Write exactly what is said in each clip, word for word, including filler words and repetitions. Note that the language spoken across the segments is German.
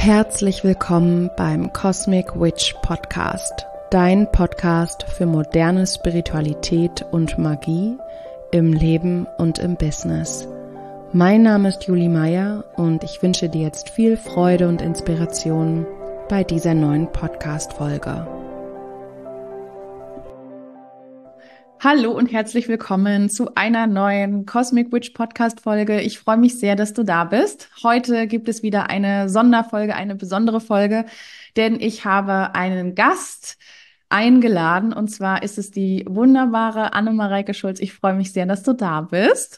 Herzlich willkommen beim Cosmic Witch Podcast, dein Podcast für moderne Spiritualität und Magie im Leben und im Business. Mein Name ist Julie Meyer und ich wünsche dir jetzt viel Freude und Inspiration bei dieser neuen Podcast-Folge. Hallo und herzlich willkommen zu einer neuen Cosmic Witch Podcast Folge. Ich freue mich sehr, dass du da bist. Heute gibt es wieder eine Sonderfolge, eine besondere Folge, denn ich habe einen Gast eingeladen und zwar ist es die wunderbare Anne-Mareike Schulz. Ich freue mich sehr, dass du da bist.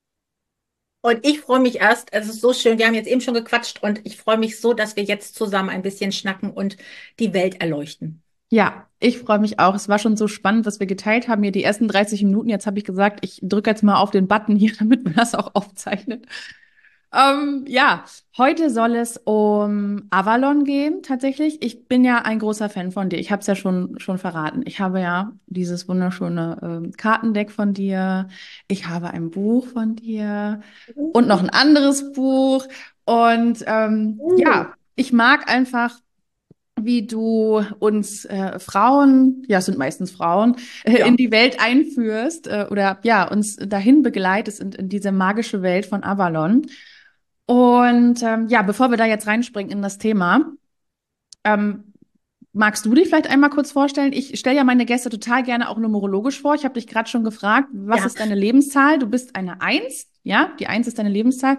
Und ich freue mich erst, es ist so schön, wir haben jetzt eben schon gequatscht und ich freue mich so, dass wir jetzt zusammen ein bisschen schnacken und die Welt erleuchten. Ja, ich freue mich auch. Es war schon so spannend, was wir geteilt haben hier die ersten dreißig Minuten. Jetzt habe ich gesagt, ich drücke jetzt mal auf den Button hier, damit man das auch aufzeichnet. Ähm, ja, heute soll es um Avalon gehen, tatsächlich. Ich bin ja ein großer Fan von dir. Ich habe es ja schon, schon verraten. Ich habe ja dieses wunderschöne ähm, Kartendeck von dir. Ich habe ein Buch von dir und noch ein anderes Buch. Und ähm, Uh. ja, ich mag einfach wie du uns äh, Frauen, ja, es sind meistens Frauen, äh, in Ja. die Welt einführst äh, oder ja, uns dahin begleitest in, in diese magische Welt von Avalon. Und ähm, ja, bevor wir da jetzt reinspringen in das Thema, ähm, magst du dich vielleicht einmal kurz vorstellen? Ich stelle ja meine Gäste total gerne auch numerologisch vor. Ich habe dich gerade schon gefragt, was Ja. ist deine Lebenszahl? Du bist eine Eins, ja, die Eins ist deine Lebenszahl.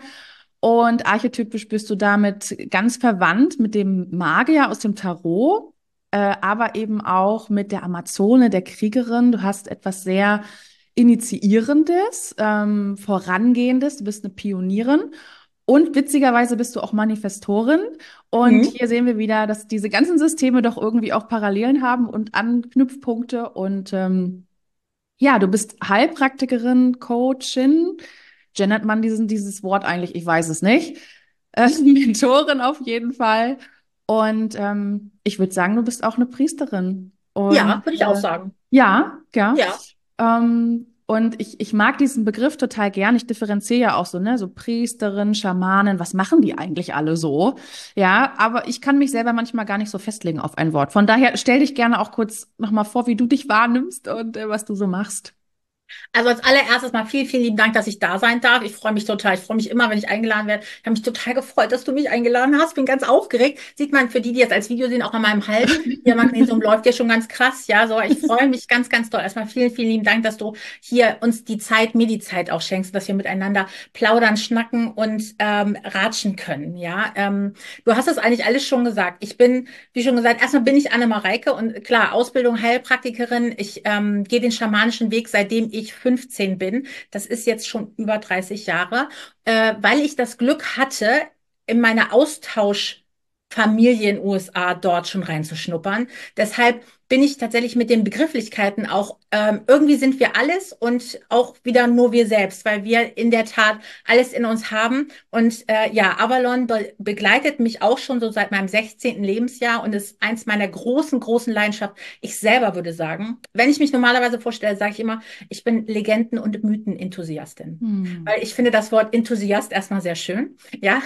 Und archetypisch bist du damit ganz verwandt mit dem Magier aus dem Tarot, äh, aber eben auch mit der Amazone, der Kriegerin. Du hast etwas sehr Initiierendes, ähm, Vorangehendes. Du bist eine Pionierin. Und witzigerweise bist du auch Manifestorin. Und Mhm. hier sehen wir wieder, dass diese ganzen Systeme doch irgendwie auch Parallelen haben und Anknüpfpunkte. Und ähm, ja, du bist Heilpraktikerin, Coachin. Gendert man diesen, dieses Wort eigentlich? Ich weiß es nicht. Äh, Mentorin auf jeden Fall. Und ähm, ich würde sagen, du bist auch eine Priesterin. Und Ja, würde ich auch äh, sagen. ja, ja. Ja. Ähm, und ich, ich mag diesen Begriff total gern. Ich differenziere ja auch so, ne, so Priesterin, Schamanen, was machen die eigentlich alle so? Ja, aber ich kann mich selber manchmal gar nicht so festlegen auf ein Wort. Von daher stell dich gerne auch kurz nochmal vor, wie du dich wahrnimmst und äh, was du so machst. Also als allererstes mal vielen, vielen lieben Dank, dass ich da sein darf. Ich freue mich total. Ich freue mich immer, wenn ich eingeladen werde. Ich habe mich total gefreut, dass du mich eingeladen hast. Bin ganz aufgeregt. Sieht man für die, die jetzt als Video sehen, auch an meinem Hals. Ihr Magnesium läuft ja schon ganz krass. Ja, so. Ich freue mich ganz, ganz doll. Erstmal vielen, vielen lieben Dank, dass du hier uns die Zeit, mir die Zeit auch schenkst, dass wir miteinander plaudern, schnacken und ähm, ratschen können. Ja, ähm, du hast das eigentlich alles schon gesagt. Ich bin, wie schon gesagt, erstmal bin ich Anne-Mareike und klar, Ausbildung Heilpraktikerin. Ich ähm, gehe den schamanischen Weg, seitdem ich fünfzehn bin. Das ist jetzt schon über dreißig Jahre, äh, weil ich das Glück hatte, in meine Austauschfamilie in den U S A dort schon reinzuschnuppern. Deshalb bin ich tatsächlich mit den Begrifflichkeiten auch, ähm, irgendwie sind wir alles und auch wieder nur wir selbst, weil wir in der Tat alles in uns haben. Und äh, ja, Avalon be begleitet mich auch schon so seit meinem sechzehnten Lebensjahr und ist eins meiner großen, großen Leidenschaften. Ich selber würde sagen, wenn ich mich normalerweise vorstelle, sage ich immer, ich bin Legenden- und Mythen-Enthusiastin. Hm. Weil ich finde das Wort Enthusiast erstmal sehr schön. Ja,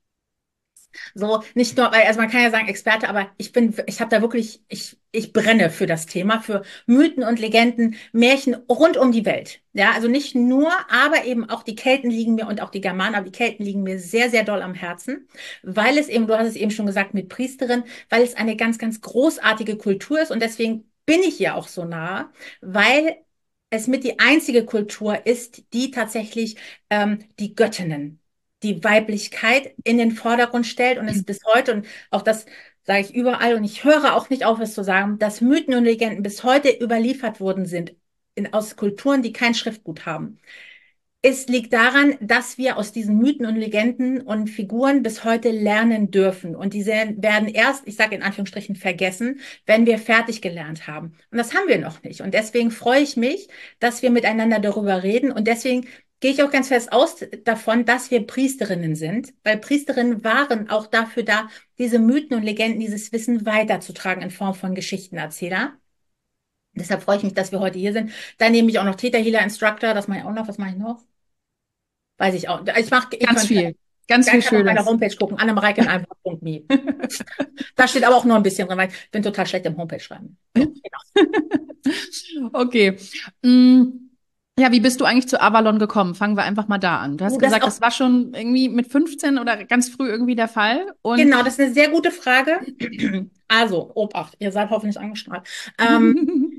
so nicht nur, weil, also man kann ja sagen Experte, aber ich bin, ich habe da wirklich, ich, ich brenne für das Thema, für Mythen und Legenden, Märchen rund um die Welt. Ja, also nicht nur, aber eben auch die Kelten liegen mir und auch die Germanen, aber die Kelten liegen mir sehr, sehr doll am Herzen, weil es eben, du hast es eben schon gesagt, mit Priesterin, weil es eine ganz, ganz großartige Kultur ist und deswegen bin ich ja auch so nah, weil es mit die einzige Kultur ist, die tatsächlich ähm, die Göttinnen, die Weiblichkeit in den Vordergrund stellt und es bis heute, und auch das sage ich überall und ich höre auch nicht auf, es zu sagen, dass Mythen und Legenden bis heute überliefert worden sind in, aus Kulturen, die kein Schriftgut haben. Es liegt daran, dass wir aus diesen Mythen und Legenden und Figuren bis heute lernen dürfen. Und diese werden erst, ich sage in Anführungsstrichen, vergessen, wenn wir fertig gelernt haben. Und das haben wir noch nicht. Und deswegen freue ich mich, dass wir miteinander darüber reden. Und deswegen gehe ich auch ganz fest aus davon, dass wir Priesterinnen sind, weil Priesterinnen waren auch dafür da, diese Mythen und Legenden, dieses Wissen weiterzutragen in Form von Geschichtenerzähler. Deshalb freue ich mich, dass wir heute hier sind. Dann nehme ich auch noch Theta Healer Instructor. Das mache ich auch noch. Was mache ich noch? Weiß ich auch. Ich mache, ich Ganz könnte, viel. Ganz Wer viel kann auf meiner Schönes. Homepage gucken, annemareike in einem Wort Punkt me. Da steht aber auch nur ein bisschen drin, weil ich bin total schlecht im Homepage schreiben. So, genau. Okay. Mm, ja, wie bist du eigentlich zu Avalon gekommen? Fangen wir einfach mal da an. Du hast Uh, das ist gesagt, auch, das war schon irgendwie mit fünfzehn oder ganz früh irgendwie der Fall. Und genau, das ist eine sehr gute Frage. Also, Obacht, ihr seid hoffentlich angestrahlt. Ähm,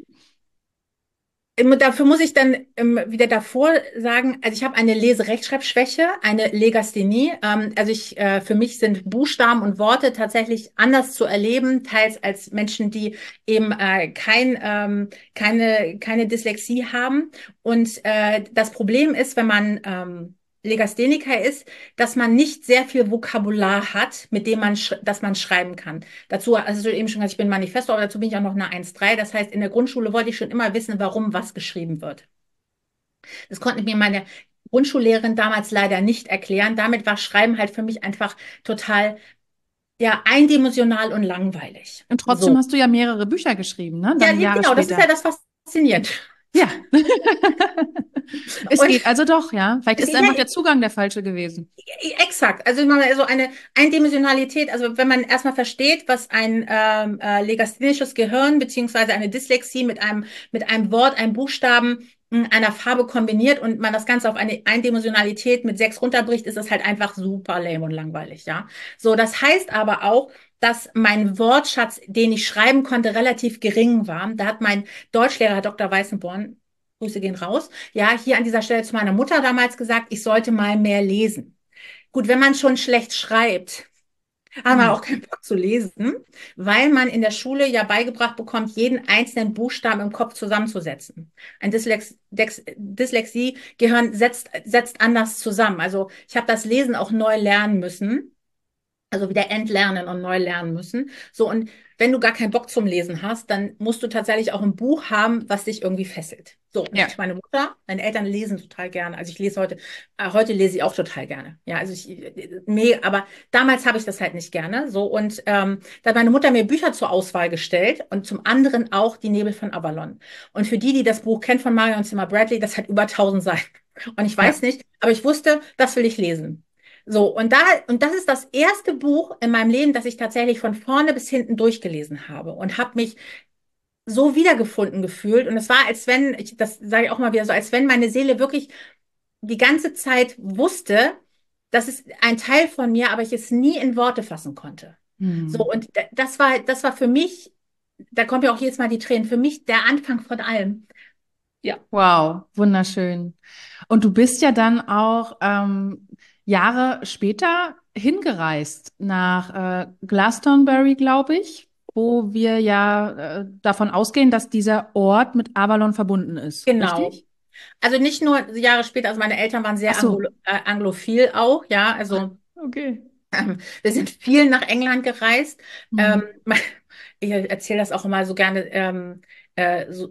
Ähm, Dafür muss ich dann ähm, wieder davor sagen, also ich habe eine Leserechtschreibschwäche, eine Legasthenie. Ähm, also ich, äh, für mich sind Buchstaben und Worte tatsächlich anders zu erleben, teils als Menschen, die eben äh, kein, ähm, keine, keine Dyslexie haben. Und äh, das Problem ist, wenn man ähm, Legastheniker ist, dass man nicht sehr viel Vokabular hat, mit dem man, sch- das man schreiben kann. Dazu, also du eben schon gesagt, ich bin Manifesto, aber dazu bin ich auch noch eine eins Komma drei. Das heißt, in der Grundschule wollte ich schon immer wissen, warum was geschrieben wird. Das konnte mir meine Grundschullehrerin damals leider nicht erklären. Damit war Schreiben halt für mich einfach total, ja, eindimensional und langweilig. Und trotzdem So. hast du ja mehrere Bücher geschrieben, ne? Ja, Dann ja, Jahre genau, das ist ja später. das Faszinierende. Ja. Es Und geht also doch, ja. Vielleicht es, ist ja, einfach der Zugang der falsche gewesen. exakt. Also ich meine, so eine Eindimensionalität, also wenn man erstmal versteht, was ein ähm, äh, legasthenisches Gehirn beziehungsweise eine Dyslexie mit einem, mit einem Wort, einem Buchstaben, mh, einer Farbe kombiniert und man das Ganze auf eine Eindimensionalität mit sechs runterbricht, ist das halt einfach super lame und langweilig, ja. So, das heißt aber auch, dass mein Wortschatz, den ich schreiben konnte, relativ gering war. Da hat mein Deutschlehrer, Herr Doktor Weißenborn, Grüße gehen raus, ja, hier an dieser Stelle zu meiner Mutter damals gesagt, ich sollte mal mehr lesen. Gut, wenn man schon schlecht schreibt, haben wir Hm. auch keinen Bock zu lesen, weil man in der Schule ja beigebracht bekommt, jeden einzelnen Buchstaben im Kopf zusammenzusetzen. Ein Dyslex Dex Dyslexie-Gehirn setzt, setzt anders zusammen. Also ich habe das Lesen auch neu lernen müssen. Also wieder entlernen und neu lernen müssen. So, und wenn du gar keinen Bock zum Lesen hast, dann musst du tatsächlich auch ein Buch haben, was dich irgendwie fesselt. So, und Ja. meine Mutter, meine Eltern lesen total gerne. Also ich lese heute, äh, heute lese ich auch total gerne. Ja, also ich, nee, aber damals habe ich das halt nicht gerne. So, und ähm, da hat meine Mutter mir Bücher zur Auswahl gestellt und zum anderen auch Die Nebel von Avalon. Und für die, die das Buch kennt von Marion Zimmer Bradley, das hat über tausend Seiten. Und ich weiß Ja. nicht, aber ich wusste, das will ich lesen. So, und da, und das ist das erste Buch in meinem Leben, das ich tatsächlich von vorne bis hinten durchgelesen habe und habe mich so wiedergefunden gefühlt. Und es war, als wenn, ich, das sage ich auch mal wieder so, als wenn meine Seele wirklich die ganze Zeit wusste, das ist ein Teil von mir, aber ich es nie in Worte fassen konnte. So, Hm. und das war, das war für mich, da kommen ja auch jedes Mal die Tränen, für mich der Anfang von allem. Ja. Wow, wunderschön. Und du bist ja dann auch ähm, Jahre später hingereist nach äh, Glastonbury, glaube ich, wo wir ja äh, davon ausgehen, dass dieser Ort mit Avalon verbunden ist, Genau. richtig? Also nicht nur Jahre später, also meine Eltern waren Ach sehr so. anglo äh, anglophil auch, ja, also Okay. ähm, wir sind viel nach England gereist. Ähm, Hm. ich erzähle das auch immer so gerne. Ähm, äh, so,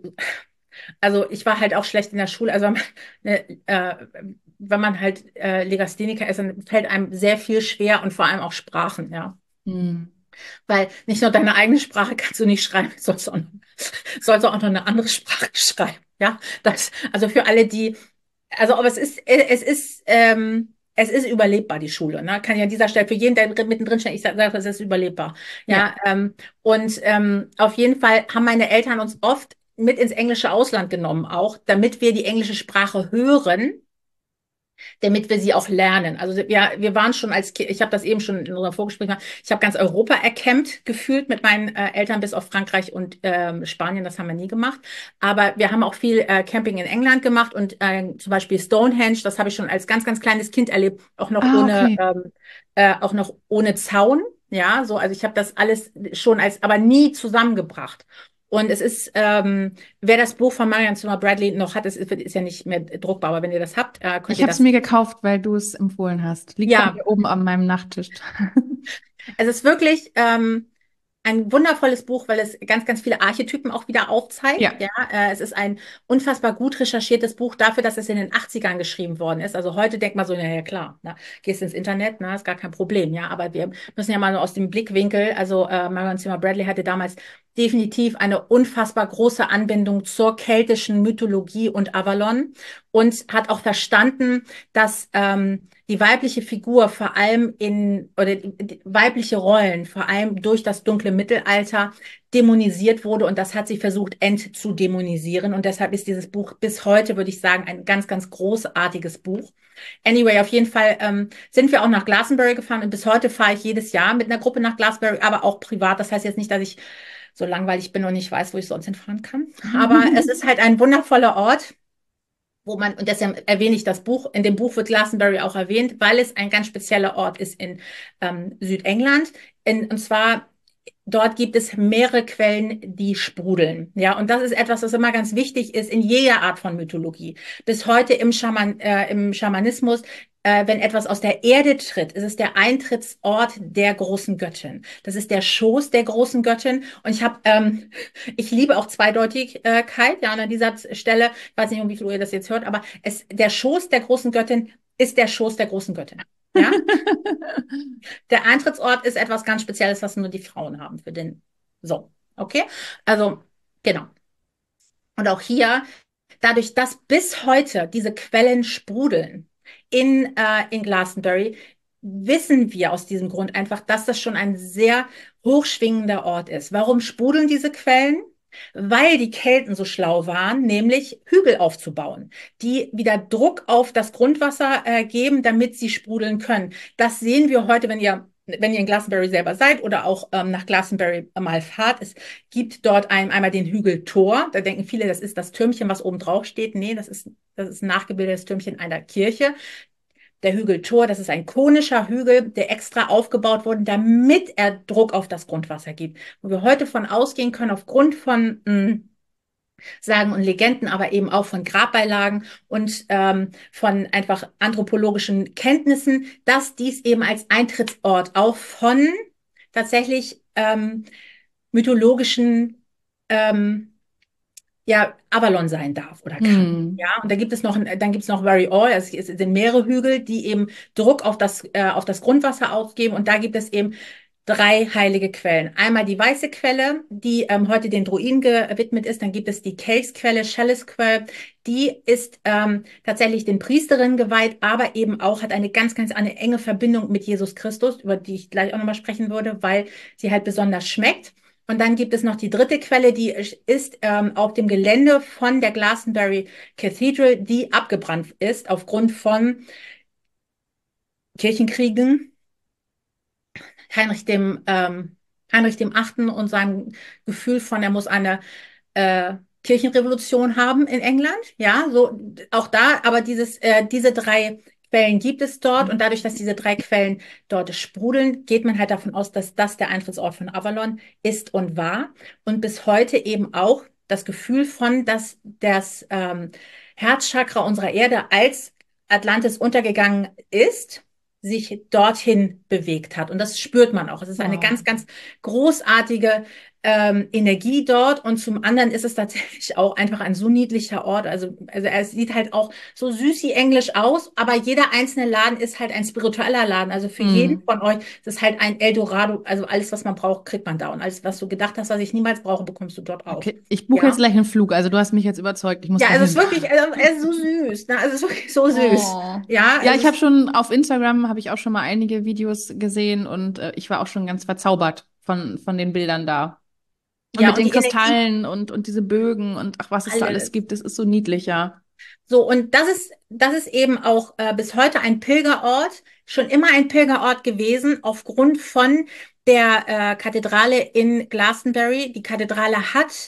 also ich war halt auch schlecht in der Schule. Also wenn man, ne, äh, wenn man halt äh, Legastheniker ist, dann fällt einem sehr viel schwer und vor allem auch Sprachen, ja. Hm. Weil nicht nur deine eigene Sprache kannst du nicht schreiben, sollst auch, sollst auch noch eine andere Sprache schreiben, ja. Das, also für alle, die also, aber es ist, es ist, ähm, es ist überlebbar, die Schule. Ne? Kann ich an dieser Stelle für jeden, der drin- mittendrin steht, ich sage, sag, es ist überlebbar. Ja. Ja, ähm, und ähm, auf jeden Fall haben meine Eltern uns oft mit ins englische Ausland genommen, auch, damit wir die englische Sprache hören, damit wir sie auch lernen. Also ja, wir waren schon als Kind, ich habe das eben schon in unserem Vorgespräch gemacht, ich habe ganz Europa erkämmt gefühlt mit meinen äh, Eltern bis auf Frankreich und ähm, Spanien, das haben wir nie gemacht. Aber wir haben auch viel äh, Camping in England gemacht und äh, zum Beispiel Stonehenge, das habe ich schon als ganz, ganz kleines Kind erlebt, auch noch Ah, ohne, okay. ähm, äh, auch noch ohne Zaun. Ja, so, also ich habe das alles schon als, aber nie zusammengebracht. Und es ist, ähm, wer das Buch von Marion Zimmer Bradley noch hat, es ist, ist ja nicht mehr druckbar, aber wenn ihr das habt, äh, könnt Ich ihr habe es das. mir gekauft, weil du es empfohlen hast. Liegt bei Ja, mir oben an meinem Nachttisch. es ist wirklich ähm, ein wundervolles Buch, weil es ganz, ganz viele Archetypen auch wieder aufzeigt. Ja. Ja, äh, es ist ein unfassbar gut recherchiertes Buch dafür, dass es in den achtzigern geschrieben worden ist. Also heute denkt man so, na ja klar, ne, gehst ins Internet, na, ist gar kein Problem. Ja, aber wir müssen ja mal nur aus dem Blickwinkel, also äh, Marion Zimmer Bradley hatte damals definitiv eine unfassbar große Anbindung zur keltischen Mythologie und Avalon und hat auch verstanden, dass ähm, die weibliche Figur vor allem in, oder die, die weibliche Rollen vor allem durch das dunkle Mittelalter dämonisiert wurde und das hat sie versucht entzudämonisieren und deshalb ist dieses Buch bis heute, würde ich sagen, ein ganz, ganz großartiges Buch. Anyway, auf jeden Fall ähm, sind wir auch nach Glastonbury gefahren und bis heute fahre ich jedes Jahr mit einer Gruppe nach Glastonbury, aber auch privat. Das heißt jetzt nicht, dass ich so langweilig bin und nicht weiß, wo ich sonst hinfahren kann. Aber es ist halt ein wundervoller Ort, wo man, und deshalb erwähne ich das Buch, in dem Buch wird Glastonbury auch erwähnt, weil es ein ganz spezieller Ort ist in ähm, Südengland. In, und zwar dort gibt es mehrere Quellen, die sprudeln. Ja, und das ist etwas, was immer ganz wichtig ist in jeder Art von Mythologie. Bis heute im Schaman, äh, im Schamanismus, äh, wenn etwas aus der Erde tritt, ist es der Eintrittsort der großen Göttin. Das ist der Schoß der großen Göttin. Und ich habe, ähm, ich liebe auch Zweideutigkeit. Ja, und an dieser Stelle, ich weiß nicht, um wie viel Uhr ihr das jetzt hört, aber es, der Schoß der großen Göttin ist der Schoß der großen Göttin. Ja. Der Eintrittsort ist etwas ganz Spezielles, was nur die Frauen haben für den. So, okay? Also, genau. Und auch hier, dadurch, dass bis heute diese Quellen sprudeln in, äh, in Glastonbury, wissen wir aus diesem Grund einfach, dass das schon ein sehr hochschwingender Ort ist. Warum sprudeln diese Quellen? Weil die Kelten so schlau waren, nämlich Hügel aufzubauen, die wieder Druck auf das Grundwasser äh, geben, damit sie sprudeln können. Das sehen wir heute, wenn ihr, wenn ihr in Glastonbury selber seid oder auch ähm, nach Glastonbury mal fahrt. Es gibt dort ein, einmal den Hügel Tor. Da denken viele, das ist das Türmchen, was oben drauf steht. Nee, das ist, das ist ein nachgebildetes Türmchen einer Kirche. Der Hügel Tor, das ist ein konischer Hügel, der extra aufgebaut wurde, damit er Druck auf das Grundwasser gibt. Wo wir heute von ausgehen können, aufgrund von mh, Sagen und Legenden, aber eben auch von Grabbeilagen und ähm, von einfach anthropologischen Kenntnissen, dass dies eben als Eintrittsort auch von tatsächlich ähm, mythologischen ähm, ja, Avalon sein darf oder kann. Hm. Ja, und da gibt es noch, dann gibt es noch Very All, es sind mehrere Hügel, die eben Druck auf das, äh, auf das Grundwasser ausgeben. Und da gibt es eben drei heilige Quellen. Einmal die weiße Quelle, die ähm, heute den Druiden gewidmet ist. Dann gibt es die Kelchsquelle, Chalice-Quelle. Die ist ähm, tatsächlich den Priesterinnen geweiht, aber eben auch hat eine ganz, ganz eine enge Verbindung mit Jesus Christus, über die ich gleich auch nochmal sprechen würde, weil sie halt besonders schmeckt. Und dann gibt es noch die dritte Quelle, die ist ähm, auf dem Gelände von der Glastonbury Cathedral, die abgebrannt ist aufgrund von Kirchenkriegen. Heinrich dem, ähm, Heinrich dem Achten und seinem Gefühl von, er muss eine äh, Kirchenrevolution haben in England. Ja, so auch da, aber dieses, äh, diese drei Quellen gibt es dort und dadurch, dass diese drei Quellen dort sprudeln, geht man halt davon aus, dass das der Eintrittsort von Avalon ist und war und bis heute eben auch das Gefühl von, dass das ähm, Herzchakra unserer Erde als Atlantis untergegangen ist, sich dorthin bewegt hat. Und das spürt man auch. Es ist eine Wow. ganz, ganz großartige ähm, Energie dort. Und zum anderen ist es tatsächlich auch einfach ein so niedlicher Ort. Also, also er sieht halt auch so süßi englisch aus, aber jeder einzelne Laden ist halt ein spiritueller Laden. Also für jeden Hm. von euch ist es halt ein Eldorado. Also alles, was man braucht, kriegt man da. Und alles, was du gedacht hast, was ich niemals brauche, bekommst du dort auch. Okay, ich buche jetzt Ja. gleich einen Flug. Also du hast mich jetzt überzeugt. Ich muss Ja, da also es ist hin. wirklich, also, es ist so süß. Ne? Also es ist wirklich so süß. Oh. Ja, Ja, also ich habe es, schon auf Instagram habe ich auch schon mal einige Videos gesehen und äh, ich war auch schon ganz verzaubert von von den Bildern da. Und ja, mit und den die Energie, Kristallen und und diese Bögen und ach, was es da alles alles. gibt, das ist so niedlich, ja. So, und das ist, das ist eben auch äh, bis heute ein Pilgerort, schon immer ein Pilgerort gewesen, aufgrund von der äh, Kathedrale in Glastonbury. Die Kathedrale hat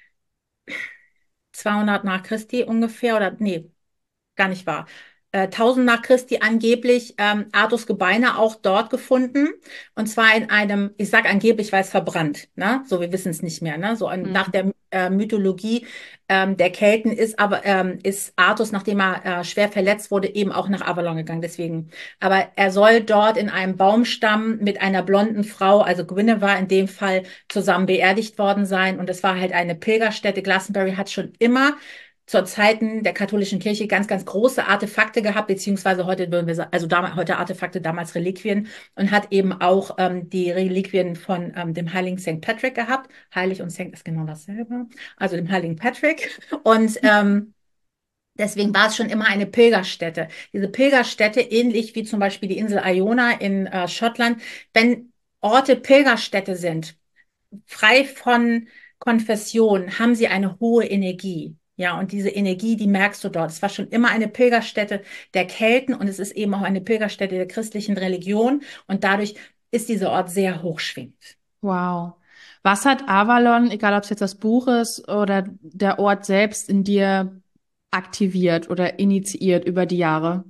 zweihundert nach Christi ungefähr, oder nee, gar nicht wahr. Äh, tausend nach Christi angeblich ähm, Artus Gebeine auch dort gefunden. Und zwar in einem, ich sage angeblich, weil es verbrannt, ne? So, wir wissen es nicht mehr, ne? So ein, nach Hm. der äh, Mythologie ähm, der Kelten ist aber ähm, ist Artus, nachdem er äh, schwer verletzt wurde, eben auch nach Avalon gegangen. Deswegen, aber er soll dort in einem Baumstamm mit einer blonden Frau, also Guinevere in dem Fall, zusammen beerdigt worden sein. Und es war halt eine Pilgerstätte. Glastonbury hat schon immer zur Zeiten der katholischen Kirche ganz, ganz große Artefakte gehabt, beziehungsweise heute würden wir sagen, also damals, heute Artefakte, damals Reliquien und hat eben auch ähm, die Reliquien von ähm, dem heiligen Sankt Patrick gehabt. Heilig und Sankt ist genau dasselbe. Also dem heiligen Patrick. Und ähm, deswegen war es schon immer eine Pilgerstätte. Diese Pilgerstätte, ähnlich wie zum Beispiel die Insel Iona in äh, Schottland, wenn Orte Pilgerstätte sind, frei von Konfession, haben sie eine hohe Energie. Ja, und diese Energie, die merkst du dort. Es war schon immer eine Pilgerstätte der Kelten und es ist eben auch eine Pilgerstätte der christlichen Religion und dadurch ist dieser Ort sehr hochschwingend. Wow. Was hat Avalon, egal ob es jetzt das Buch ist oder der Ort selbst, in dir aktiviert oder initiiert über die Jahre?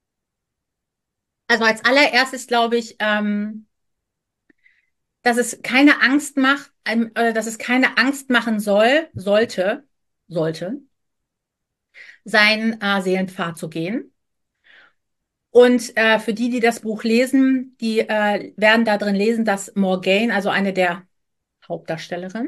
Also als allererstes glaube ich, ähm, dass es keine Angst macht, ähm, äh, dass es keine Angst machen soll, sollte, sollte, seinen äh, Seelenpfad zu gehen. Und äh, für die, die das Buch lesen, die äh, werden da drin lesen, dass Morgaine, also eine der Hauptdarstellerinnen,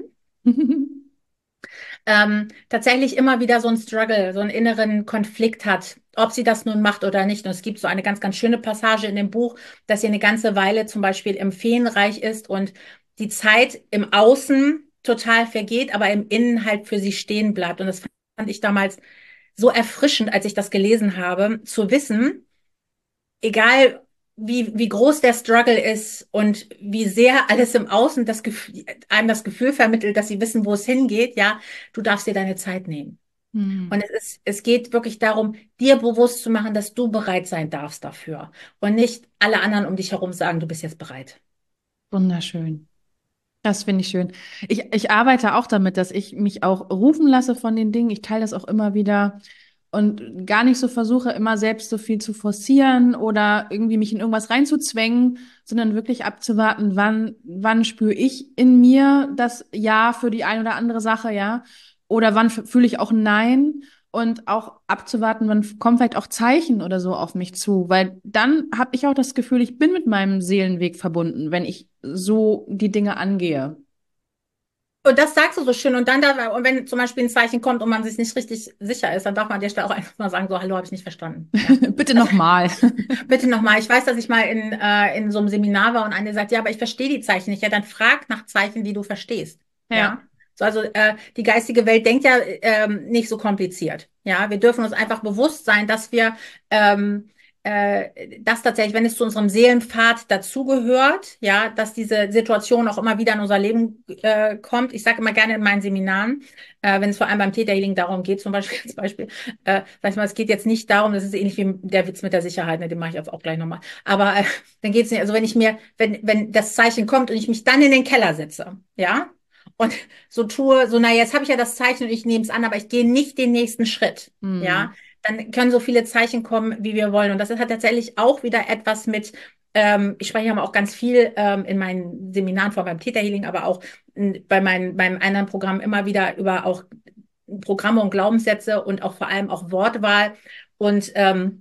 ähm, tatsächlich immer wieder so einen Struggle, so einen inneren Konflikt hat, ob sie das nun macht oder nicht. Und es gibt so eine ganz, ganz schöne Passage in dem Buch, dass sie eine ganze Weile zum Beispiel im Feenreich ist und die Zeit im Außen total vergeht, aber im Innen halt für sie stehen bleibt. Und das fand ich damals so erfrischend, als ich das gelesen habe, zu wissen, egal wie, wie groß der Struggle ist und wie sehr alles im Außen das Gefühl, einem das Gefühl vermittelt, dass sie wissen, wo es hingeht, ja, du darfst dir deine Zeit nehmen. Hm. Und es ist, es geht wirklich darum, dir bewusst zu machen, dass du bereit sein darfst dafür. Und nicht alle anderen um dich herum sagen, du bist jetzt bereit. Wunderschön. Das finde ich schön. Ich, ich arbeite auch damit, dass ich mich auch rufen lasse von den Dingen. Ich teile das auch immer wieder und gar nicht so versuche, immer selbst so viel zu forcieren oder irgendwie mich in irgendwas reinzuzwängen, sondern wirklich abzuwarten, wann, wann spüre ich in mir das Ja für die eine oder andere Sache, ja? Oder wann f- fühle ich auch ein Nein? Und auch abzuwarten, wann kommen vielleicht auch Zeichen oder so auf mich zu, weil dann habe ich auch das Gefühl, ich bin mit meinem Seelenweg verbunden, wenn ich so die Dinge angehe. Und das sagst du so schön. Und dann, da, und wenn zum Beispiel ein Zeichen kommt und man sich nicht richtig sicher ist, dann darf man an der Stelle auch einfach mal sagen, so, hallo, habe ich nicht verstanden. Ja. Bitte Also, nochmal. bitte nochmal. Ich weiß, dass ich mal in, äh, in so einem Seminar war und eine sagt, ja, aber ich verstehe die Zeichen nicht. Ja, dann frag nach Zeichen, die du verstehst. Ja, Ja. So, also äh, die geistige Welt denkt ja ähm, nicht so kompliziert. Ja, wir dürfen uns einfach bewusst sein, dass wir ähm, äh, das tatsächlich, wenn es zu unserem Seelenpfad dazugehört, ja, dass diese Situation auch immer wieder in unser Leben äh, kommt. Ich sage immer gerne in meinen Seminaren, äh, wenn es vor allem beim Theta Healing darum geht, zum Beispiel, als Beispiel, äh, sag ich mal, es geht jetzt nicht darum, das ist ähnlich wie der Witz mit der Sicherheit, ne, den mache ich jetzt auch gleich nochmal. Aber äh, dann geht es nicht, also wenn ich mir, wenn, wenn das Zeichen kommt und ich mich dann in den Keller setze, ja, und so tue, so, na, jetzt habe ich ja das Zeichen und ich nehme es an, aber ich gehe nicht den nächsten Schritt, ja, hm. dann können so viele Zeichen kommen, wie wir wollen. Und das hat tatsächlich auch wieder etwas mit, ähm, ich spreche ja auch ganz viel ähm, in meinen Seminaren vor beim Theta Healing, aber auch in, bei meinen, beim anderen Programm immer wieder über auch Programme und Glaubenssätze und auch vor allem auch Wortwahl. Und ähm,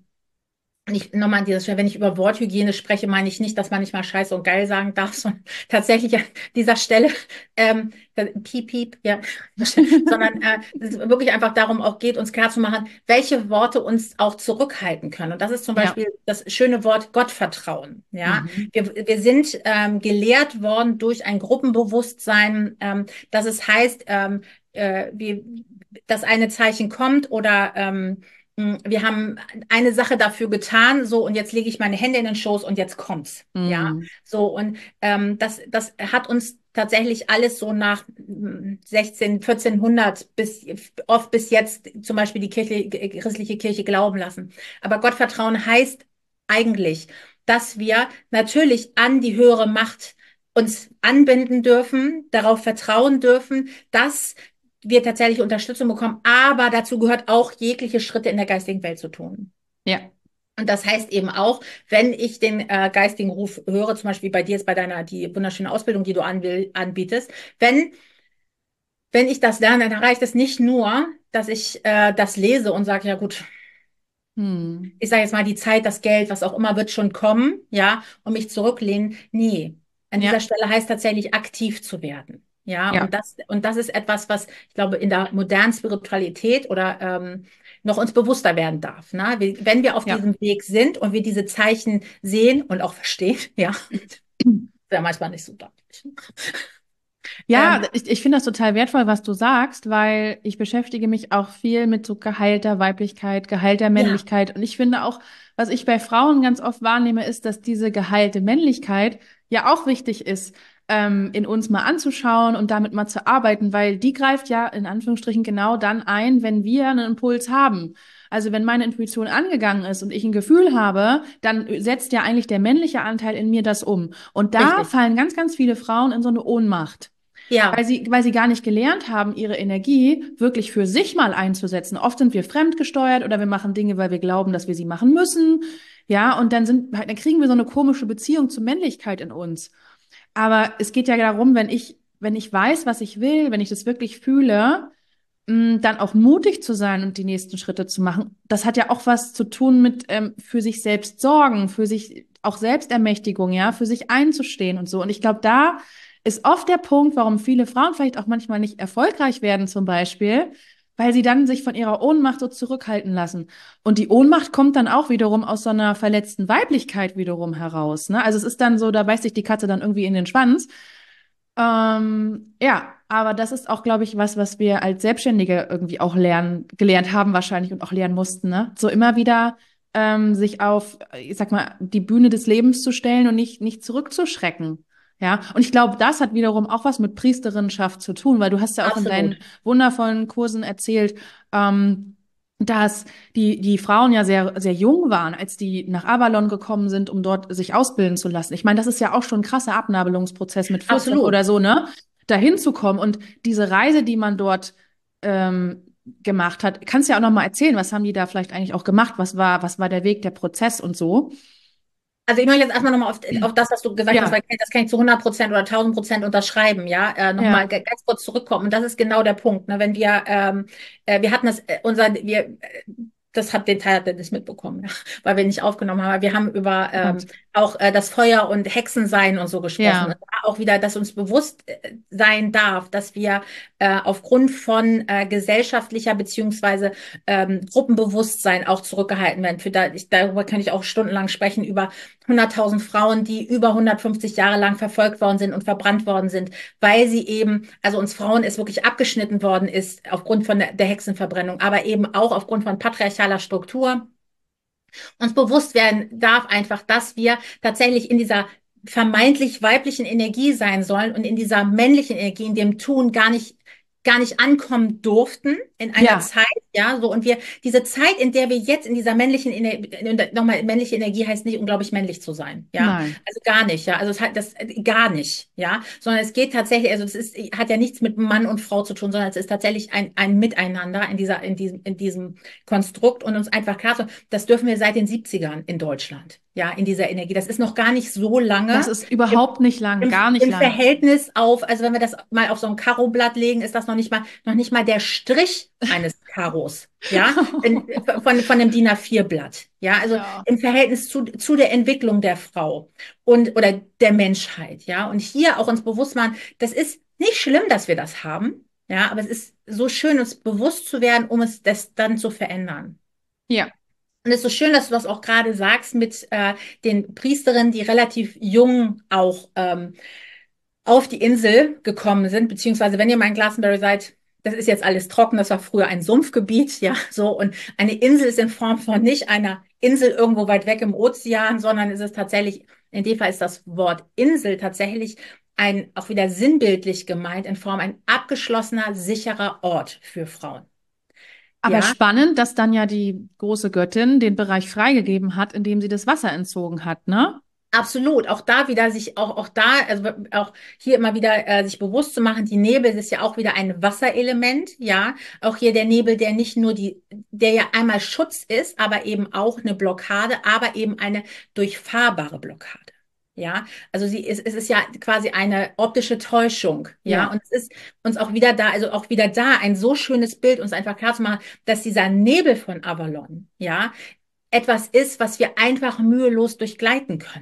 nicht nochmal an dieser Stelle, wenn ich über Worthygiene spreche, meine ich nicht, dass man nicht mal Scheiße und geil sagen darf, sondern tatsächlich an dieser Stelle ähm, piep, piep, ja, sondern äh, es ist wirklich einfach darum auch geht, uns klar zu machen, welche Worte uns auch zurückhalten können. Und das ist zum Ja. Beispiel das schöne Wort Gottvertrauen. Ja, Mhm. wir, wir sind ähm, gelehrt worden durch ein Gruppenbewusstsein, ähm, dass es heißt, ähm, äh, wie, dass eine Zeichen kommt oder ähm, wir haben eine Sache dafür getan, so und jetzt lege ich meine Hände in den Schoß und jetzt kommt's. Ja, Hm. so und ähm, das, das hat uns tatsächlich alles so nach mm, sechzehn, vierzehnhundert bis oft bis jetzt zum Beispiel die Kirche, christliche Kirche glauben lassen. Aber Gottvertrauen heißt eigentlich, dass wir natürlich an die höhere Macht uns anbinden dürfen, darauf vertrauen dürfen, dass wir tatsächlich Unterstützung bekommen, aber dazu gehört auch jegliche Schritte in der geistigen Welt zu tun. Ja. Und das heißt eben auch, wenn ich den äh, geistigen Ruf höre, zum Beispiel bei dir jetzt bei deiner, die wunderschöne Ausbildung, die du anbill, anbietest, wenn, wenn ich das lerne, dann reicht es nicht nur, dass ich äh, das lese und sage, ja gut, Hm. ich sage jetzt mal, die Zeit, das Geld, was auch immer wird schon kommen, ja, und mich zurücklehnen. Nee, an dieser Ja. Stelle heißt tatsächlich aktiv zu werden. Ja, Ja, und das, und das ist etwas, was ich glaube, in der modernen Spiritualität oder ähm, noch uns bewusster werden darf. Ne? Wir- Wenn wir auf ja. diesem Weg sind und wir diese Zeichen sehen und auch verstehen, ja, wäre manchmal nicht so deutlich. Ja, Ähm, ich, ich finde das total wertvoll, was du sagst, weil ich beschäftige mich auch viel mit so geheilter Weiblichkeit, geheilter ja, Männlichkeit. Und ich finde auch, was ich bei Frauen ganz oft wahrnehme, ist, dass diese geheilte Männlichkeit ja auch wichtig ist, ähm, in uns mal anzuschauen und damit mal zu arbeiten, weil die greift ja in Anführungsstrichen genau dann ein, wenn wir einen Impuls haben. Also wenn meine Intuition angegangen ist und ich ein Gefühl habe, dann setzt ja eigentlich der männliche Anteil in mir das um. Und da richtig. fallen ganz, ganz viele Frauen in so eine Ohnmacht. Weil Ja, sie, weil sie gar nicht gelernt haben, ihre Energie wirklich für sich mal einzusetzen. Oft sind wir fremdgesteuert oder wir machen Dinge, weil wir glauben, dass wir sie machen müssen. Ja, und dann sind, dann kriegen wir so eine komische Beziehung zur Männlichkeit in uns. Aber es geht ja darum, wenn ich, wenn ich weiß, was ich will, wenn ich das wirklich fühle, mh, dann auch mutig zu sein und die nächsten Schritte zu machen. Das hat ja auch was zu tun mit ähm, für sich selbst sorgen, für sich auch Selbstermächtigung, ja, für sich einzustehen und so. Und ich glaube, da ist oft der Punkt, warum viele Frauen vielleicht auch manchmal nicht erfolgreich werden, zum Beispiel, weil sie dann sich von ihrer Ohnmacht so zurückhalten lassen. Und die Ohnmacht kommt dann auch wiederum aus so einer verletzten Weiblichkeit wiederum heraus. Ne? Also es ist dann so, da beißt sich die Katze dann irgendwie in den Schwanz. Ähm, ja, aber das ist auch, glaube ich, was, was wir als Selbstständige irgendwie auch lernen, gelernt haben wahrscheinlich und auch lernen mussten, ne? So immer wieder ähm, sich auf, ich sag mal, die Bühne des Lebens zu stellen und nicht, nicht zurückzuschrecken. Ja, und ich glaube, das hat wiederum auch was mit Priesterinnenschaft zu tun, weil du hast ja auch in deinen absolut. wundervollen Kursen erzählt, ähm, dass die, die Frauen ja sehr, sehr jung waren, als die nach Avalon gekommen sind, um dort sich ausbilden zu lassen. Ich meine, das ist ja auch schon ein krasser Abnabelungsprozess mit vierzehn oder Absolut. so, ne? Dahin zu kommen und diese Reise, die man dort ähm, gemacht hat, kannst du ja auch noch mal erzählen, was haben die da vielleicht eigentlich auch gemacht? Was war, was war der Weg, der Prozess und so? Also ich möchte jetzt erstmal nochmal auf, auf das, was du gesagt hast, Ja, weil das kann ich zu hundert Prozent oder tausend Prozent unterschreiben, ja, äh, nochmal ja, ganz kurz zurückkommen. Und das ist genau der Punkt, ne? Wenn wir, ähm, äh, wir hatten das, äh, unser, wir, äh, das hat den Teil hat er nicht mitbekommen, ja, weil wir nicht aufgenommen haben. Aber wir haben über ähm, stimmt. auch äh, das Feuer und Hexensein und so gesprochen. Und Ja, da auch wieder, dass uns bewusst äh, sein darf, dass wir äh, aufgrund von äh, gesellschaftlicher beziehungsweise ähm, Gruppenbewusstsein auch zurückgehalten werden. Für da, ich, darüber kann ich auch stundenlang sprechen, über hunderttausend Frauen, die über hundertfünfzig Jahre lang verfolgt worden sind und verbrannt worden sind, weil sie eben, also uns Frauen ist wirklich abgeschnitten worden ist aufgrund von der, der Hexenverbrennung, aber eben auch aufgrund von patriarchaler Struktur. Uns bewusst werden darf einfach, dass wir tatsächlich in dieser vermeintlich weiblichen Energie sein sollen und in dieser männlichen Energie, in dem Tun gar nicht gar nicht ankommen durften in einer ja, Zeit, ja, so und wir diese Zeit, in der wir jetzt in dieser männlichen Energie, nochmal männliche Energie heißt nicht unglaublich männlich zu sein, ja, nein. also gar nicht, ja, also es hat das gar nicht, ja, sondern es geht tatsächlich, also es ist hat ja nichts mit Mann und Frau zu tun, sondern es ist tatsächlich ein ein Miteinander in dieser in diesem in diesem Konstrukt und uns einfach klar zu, das dürfen wir seit den siebzigern in Deutschland, ja, in dieser Energie. Das ist noch gar nicht so Das lange ist überhaupt nicht lang, im, gar nicht im lang. Verhältnis auf, also wenn wir das mal auf so ein Karoblatt legen, ist das noch nicht mal, noch nicht mal der Strich eines Karos, ja, in, von, von einem DIN A vier Blatt, ja, also Ja. im Verhältnis zu, zu der Entwicklung der Frau und, oder der Menschheit, ja, und hier auch uns bewusst machen, das ist nicht schlimm, dass wir das haben, ja, aber es ist so schön, uns bewusst zu werden, um es das dann zu verändern. Ja, Und es ist so schön, dass du das auch gerade sagst mit äh, den Priesterinnen, die relativ jung auch ähm, auf die Insel gekommen sind, beziehungsweise wenn ihr mal in Glastonbury seid, das ist jetzt alles trocken, das war früher ein Sumpfgebiet, ja, so. Und eine Insel ist in Form von nicht einer Insel irgendwo weit weg im Ozean, sondern es ist tatsächlich, in dem Fall ist das Wort Insel tatsächlich ein, auch wieder sinnbildlich gemeint, in Form ein abgeschlossener, sicherer Ort für Frauen. aber Ja, spannend, dass dann ja die große Göttin den Bereich freigegeben hat, in dem sie das Wasser entzogen hat, ne? absolut, auch da wieder sich, auch, auch da, also auch hier immer wieder äh, sich bewusst zu machen, die Nebel ist ja auch wieder ein Wasserelement, ja. Auch hier der Nebel, der nicht nur die, der ja einmal Schutz ist, aber eben auch eine Blockade, aber eben eine durchfahrbare Blockade. Ja, also sie ist, es ist ja quasi eine optische Täuschung, ja, Ja. und es ist uns auch wieder da, also auch wieder da ein so schönes Bild, uns einfach klar zu machen, dass dieser Nebel von Avalon, ja, etwas ist, was wir einfach mühelos durchgleiten können.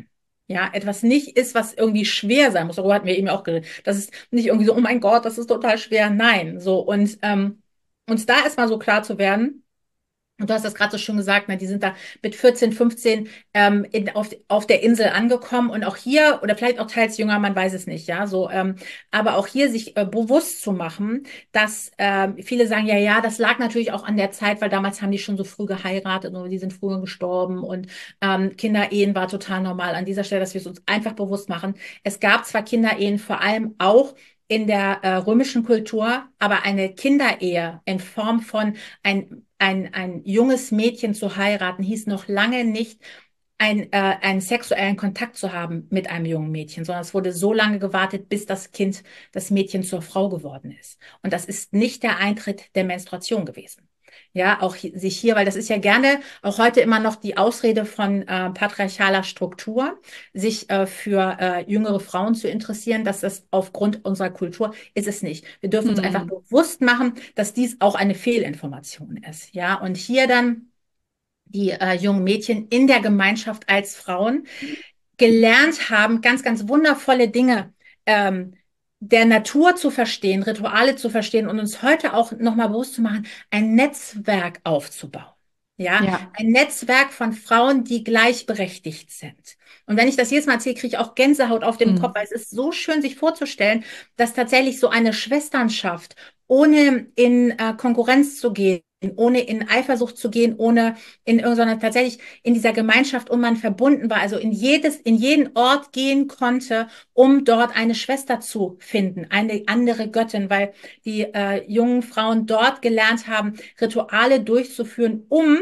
Ja, etwas nicht ist, was irgendwie schwer sein muss. Darüber hatten wir eben auch geredet. Das ist nicht irgendwie so, oh mein Gott, das ist total schwer. Nein, so. Und ähm, uns da erstmal so klar zu werden, und du hast das gerade so schön gesagt, ne, die sind da mit vierzehn, fünfzehn ähm, in, auf, auf der Insel angekommen und auch hier, oder vielleicht auch teils jünger, man weiß es nicht, ja, so, ähm, aber auch hier sich äh, bewusst zu machen, dass ähm, viele sagen, ja, ja, das lag natürlich auch an der Zeit, weil damals haben die schon so früh geheiratet und die sind früher gestorben und ähm, Kinderehen war total normal. An dieser Stelle, dass wir es uns einfach bewusst machen. Es gab zwar Kinderehen, vor allem auch in der äh, römischen Kultur, aber eine Kinderehe in Form von ein, ein, ein junges Mädchen zu heiraten, hieß noch lange nicht, ein, äh, einen sexuellen Kontakt zu haben mit einem jungen Mädchen, sondern es wurde so lange gewartet, bis das Kind, das Mädchen zur Frau geworden ist. Und das ist nicht der Eintritt der Menstruation gewesen. Ja, auch hi- sich hier, weil das ist ja gerne auch heute immer noch die Ausrede von äh, patriarchaler Struktur, sich äh, für äh, jüngere Frauen zu interessieren, dass das aufgrund unserer Kultur ist es nicht. Wir dürfen uns einfach Hm. bewusst machen, dass dies auch eine Fehlinformation ist. Ja, und hier dann die äh, jungen Mädchen in der Gemeinschaft als Frauen gelernt haben, ganz, ganz wundervolle Dinge ähm, der Natur zu verstehen, Rituale zu verstehen und uns heute auch nochmal bewusst zu machen, ein Netzwerk aufzubauen. Ja, Ja. ein Netzwerk von Frauen, die gleichberechtigt sind. Und wenn ich das jedes Mal erzähle, kriege ich auch Gänsehaut auf dem Kopf, Hm. weil es ist so schön, sich vorzustellen, dass tatsächlich so eine Schwesternschaft, ohne in äh, Konkurrenz zu gehen, ohne in Eifersucht zu gehen, ohne in irgendeiner tatsächlich in dieser Gemeinschaft und man verbunden war, also in jedes, in jeden Ort gehen konnte, um dort eine Schwester zu finden, eine andere Göttin, weil die äh, jungen Frauen dort gelernt haben, Rituale durchzuführen, um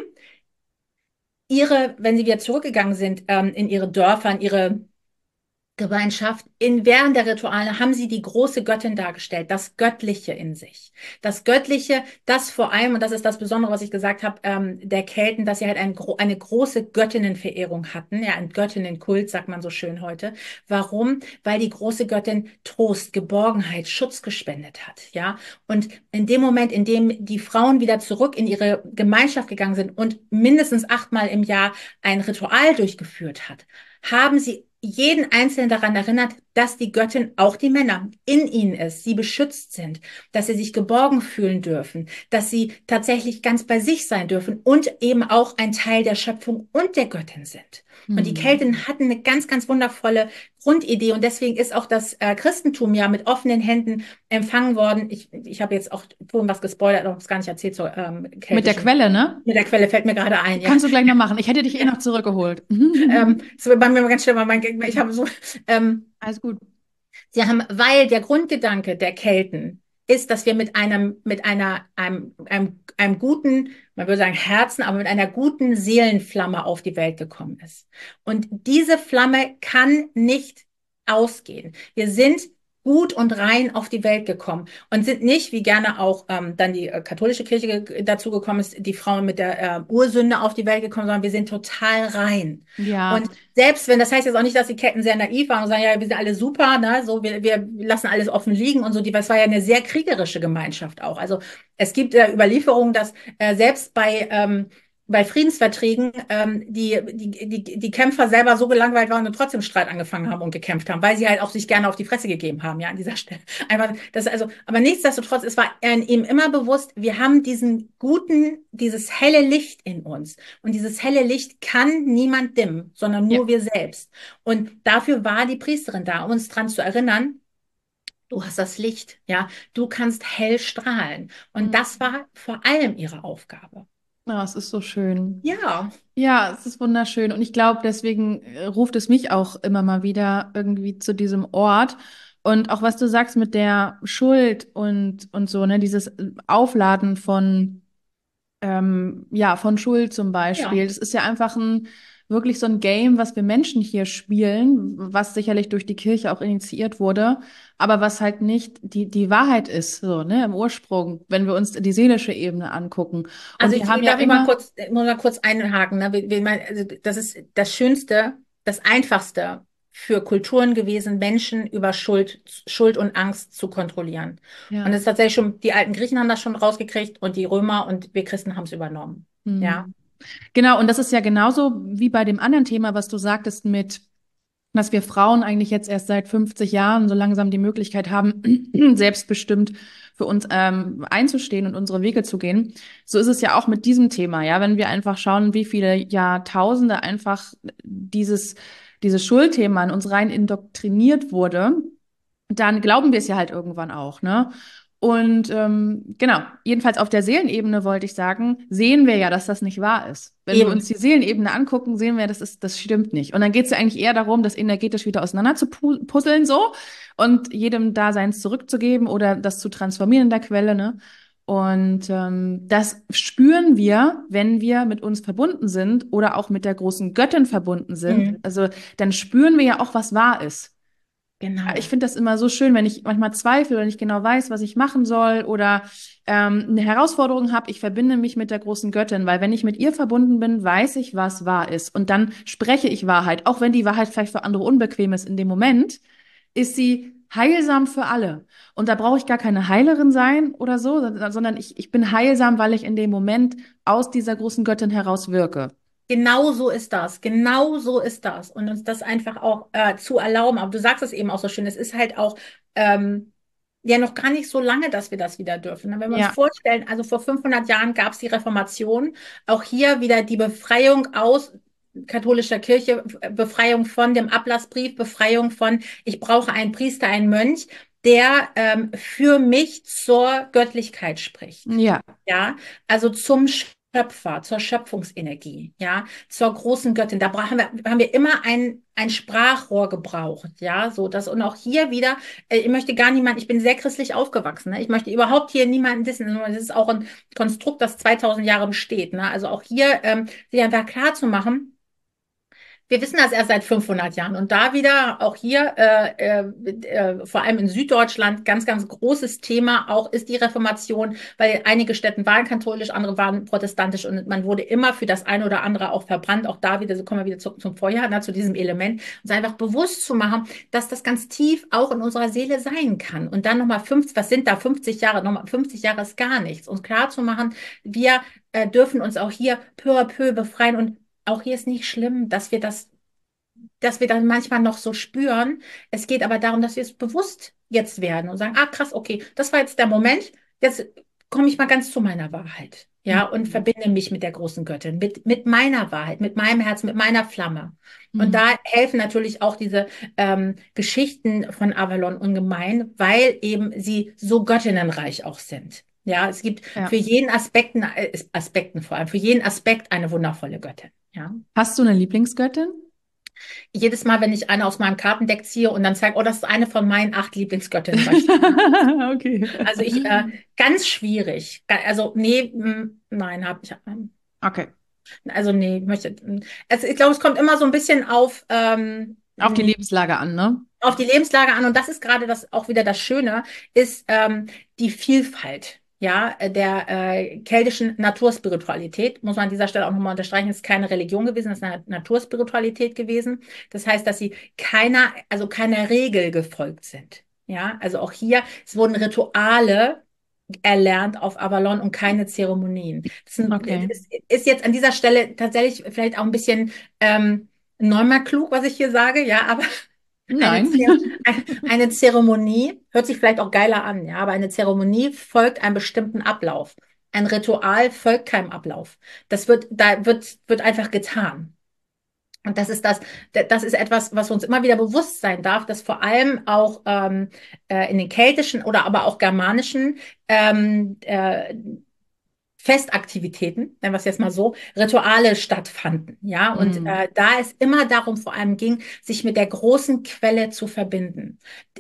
ihre, wenn sie wieder zurückgegangen sind, ähm, in ihre Dörfer, in ihre Gemeinschaft, in, während der Rituale haben sie die große Göttin dargestellt, das Göttliche in sich. Das Göttliche, das vor allem, und das ist das Besondere, was ich gesagt habe, ähm, der Kelten, dass sie halt ein, eine große Göttinnenverehrung hatten, ja, ein Göttinnenkult, sagt man so schön heute. Warum? Weil die große Göttin Trost, Geborgenheit, Schutz gespendet hat, ja. Und in dem Moment, in dem die Frauen wieder zurück in ihre Gemeinschaft gegangen sind und mindestens achtmal im Jahr ein Ritual durchgeführt hat, haben sie jeden Einzelnen daran erinnert, dass die Göttin auch die Männer in ihnen ist, sie beschützt sind, dass sie sich geborgen fühlen dürfen, dass sie tatsächlich ganz bei sich sein dürfen und eben auch ein Teil der Schöpfung und der Göttin sind. Und die Hm. Kelten hatten eine ganz, ganz wundervolle Grundidee und deswegen ist auch das äh, Christentum ja mit offenen Händen empfangen worden. Ich, ich habe jetzt auch vorhin was gespoilert, aber es gar nicht erzählt zur ähm, Mit der keltischen. Quelle, ne? Mit der Quelle fällt mir gerade ein, ja. Kannst du gleich noch machen. Ich hätte dich eh noch zurückgeholt. Ähm, das war bei mir ganz schnell, weil mein, ich habe so, ähm, Alles gut. Sie haben, weil der Grundgedanke der Kelten ist, dass wir mit einem, mit einer, einem, einem, einem guten, man würde sagen Herzen, aber mit einer guten Seelenflamme auf die Welt gekommen ist. Und diese Flamme kann nicht ausgehen. Wir sind gut und rein auf die Welt gekommen und sind nicht, wie gerne auch ähm, dann die äh, katholische Kirche ge dazu gekommen ist, die Frauen mit der äh, Ursünde auf die Welt gekommen, sondern wir sind total rein. Ja. Und selbst wenn, das heißt jetzt auch nicht, dass die Ketten sehr naiv waren und sagen, ja, wir sind alle super, ne, so, wir, wir lassen alles offen liegen und so, die, das war ja eine sehr kriegerische Gemeinschaft auch. Also es gibt äh, Überlieferungen, dass äh, selbst bei, ähm, bei Friedensverträgen ähm, die, die, die, die Kämpfer selber so gelangweilt waren und trotzdem Streit angefangen haben und gekämpft haben, weil sie halt auch sich gerne auf die Fresse gegeben haben, ja, an dieser Stelle. Einfach, das also, aber nichtsdestotrotz, es war ihm immer bewusst, wir haben diesen guten, dieses helle Licht in uns. Und dieses helle Licht kann niemand dimmen, sondern Ja. nur wir selbst. Und dafür war die Priesterin da, um uns dran zu erinnern, du hast das Licht, ja, du kannst hell strahlen. Und das war vor allem ihre Aufgabe. Ja, es ist so schön. Ja, Ja, es ist wunderschön. Und ich glaube, deswegen äh, ruft es mich auch immer mal wieder irgendwie zu diesem Ort. Und auch was du sagst mit der Schuld und, und so, ne, dieses äh, Aufladen von, ähm, ja, von Schuld zum ja. Beispiel. Das ist ja einfach ein, wirklich so ein Game, was wir Menschen hier spielen, was sicherlich durch die Kirche auch initiiert wurde, aber was halt nicht die, die Wahrheit ist, so, ne, im Ursprung, wenn wir uns die seelische Ebene angucken. Und Also wir haben ich ja darf ich mal immer, kurz, ich muss mal kurz einhaken. Ne? Wir, wir, mein- also das ist das Schönste, das Einfachste für Kulturen gewesen, Menschen über Schuld, Schuld und Angst zu kontrollieren. Und ja. es ist tatsächlich schon, die alten Griechen haben das schon rausgekriegt und die Römer und wir Christen haben es übernommen. Ja. Hm. Genau, und das ist ja genauso wie bei dem anderen Thema, was du sagtest mit dass wir Frauen eigentlich jetzt erst seit fünfzig Jahren so langsam die Möglichkeit haben, selbstbestimmt für uns ähm, einzustehen und unsere Wege zu gehen. So ist es ja auch mit diesem Thema, ja, wenn wir einfach schauen, wie viele Jahrtausende einfach dieses, dieses Schuldthema in uns rein indoktriniert wurde, dann glauben wir es ja halt irgendwann auch, ne? Und ähm, genau, jedenfalls auf der Seelenebene wollte ich sagen, sehen wir ja, dass das nicht wahr ist. Wenn wir uns Eben. die Seelenebene angucken, sehen wir, das ist, das stimmt nicht. Und dann geht es ja eigentlich eher darum, das energetisch wieder auseinander zu pu- puzzeln so und jedem da seins zurückzugeben oder das zu transformieren in der Quelle, ne? Und ähm, das spüren wir, wenn wir mit uns verbunden sind oder auch mit der großen Göttin verbunden sind. Mhm. Also dann spüren wir ja auch, was wahr ist. Ich Genau. finde das immer so schön, wenn ich manchmal zweifle oder nicht genau weiß, was ich machen soll oder ähm, eine Herausforderung habe. Ich verbinde mich mit der großen Göttin, weil wenn ich mit ihr verbunden bin, weiß ich, was wahr ist. Und dann spreche ich Wahrheit. Auch wenn die Wahrheit vielleicht für andere unbequem ist in dem Moment, ist sie heilsam für alle. Und da brauche ich gar keine Heilerin sein oder so, sondern ich, ich bin heilsam, weil ich in dem Moment aus dieser großen Göttin heraus wirke. Genau so ist das. Genau so ist das. Und uns das einfach auch äh, zu erlauben. Aber du sagst es eben auch so schön. Es ist halt auch ähm, ja noch gar nicht so lange, dass wir das wieder dürfen. Wenn wir uns Ja, vorstellen, also vor fünfhundert Jahren gab es die Reformation. Auch hier wieder die Befreiung aus katholischer Kirche, Befreiung von dem Ablassbrief, Befreiung von, ich brauche einen Priester, einen Mönch, der ähm, für mich zur Göttlichkeit spricht. ja. Ja, also zum Schöpfer, zur Schöpfungsenergie, ja, zur großen Göttin. Da brauchen wir, haben wir immer ein, ein Sprachrohr gebraucht, ja, so das und auch hier wieder, äh, ich möchte gar niemand, ich bin sehr christlich aufgewachsen, ne? Ich möchte überhaupt hier niemanden dissen, das ist auch ein Konstrukt, das zweitausend Jahre besteht, ne? Also auch hier, ähm, sich einfach klar zu machen, wir wissen das erst seit fünfhundert Jahren und da wieder auch hier, äh, äh, äh, vor allem in Süddeutschland, ganz, ganz großes Thema auch ist die Reformation, weil einige Städten waren katholisch, andere waren protestantisch und man wurde immer für das eine oder andere auch verbrannt. Auch da wieder, so kommen wir wieder zu, zum Feuer, ne, zu diesem Element, uns einfach bewusst zu machen, dass das ganz tief auch in unserer Seele sein kann. Und dann nochmal fünfzig, was sind da fünfzig Jahre? Nochmal fünfzig Jahre ist gar nichts. Uns klar zu machen, wir äh, dürfen uns auch hier peu à peu befreien und auch hier ist nicht schlimm, dass wir das, dass wir dann manchmal noch so spüren. Es geht aber darum, dass wir es bewusst jetzt werden und sagen, ah, krass, okay, das war jetzt der Moment. Jetzt komme ich mal ganz zu meiner Wahrheit. Ja, und Mhm. verbinde mich mit der großen Göttin, mit, mit meiner Wahrheit, mit meinem Herzen, mit meiner Flamme. Und Mhm. da helfen natürlich auch diese ähm, Geschichten von Avalon ungemein, weil eben sie so göttinnenreich auch sind. Ja, es gibt Ja. für jeden Aspekten, äh, Aspekten vor allem, für jeden Aspekt eine wundervolle Göttin. Ja. Hast du eine Lieblingsgöttin? Jedes Mal, wenn ich eine aus meinem Kartendeck ziehe und dann zeige, oh, das ist eine von meinen acht Lieblingsgöttinnen, sag ich, Okay. also ich, äh, ganz schwierig. Also, nee, mm, nein, habe ich, ähm, Okay. also nee, möchte, mm. also ich glaube, es kommt immer so ein bisschen auf, ähm, Auf die mm, Lebenslage an, ne? auf die Lebenslage an und das ist gerade das auch wieder das Schöne, ist ähm, die Vielfalt. Ja, äh, der äh, keltischen Naturspiritualität, muss man an dieser Stelle auch nochmal unterstreichen, ist keine Religion gewesen, ist eine Naturspiritualität gewesen. Das heißt, dass sie keiner, also keiner Regel gefolgt sind. Ja, also auch hier, es wurden Rituale erlernt auf Avalon und keine Zeremonien. Das Okay. ist, ist jetzt an dieser Stelle tatsächlich vielleicht auch ein bisschen ähm, neunmal klug, was ich hier sage, ja, aber eine, Nein. Zer eine Zeremonie hört sich vielleicht auch geiler an, ja, aber eine Zeremonie folgt einem bestimmten Ablauf. Ein Ritual folgt keinem Ablauf. Das wird, da wird, wird einfach getan. Und das ist das, das ist etwas, was uns immer wieder bewusst sein darf, dass vor allem auch ähm, äh, in den keltischen oder aber auch germanischen ähm, äh, Festaktivitäten, nennen wir es jetzt mal so, Rituale stattfanden, ja, und Hm. äh, da es immer darum vor allem ging, sich mit der großen Quelle zu verbinden,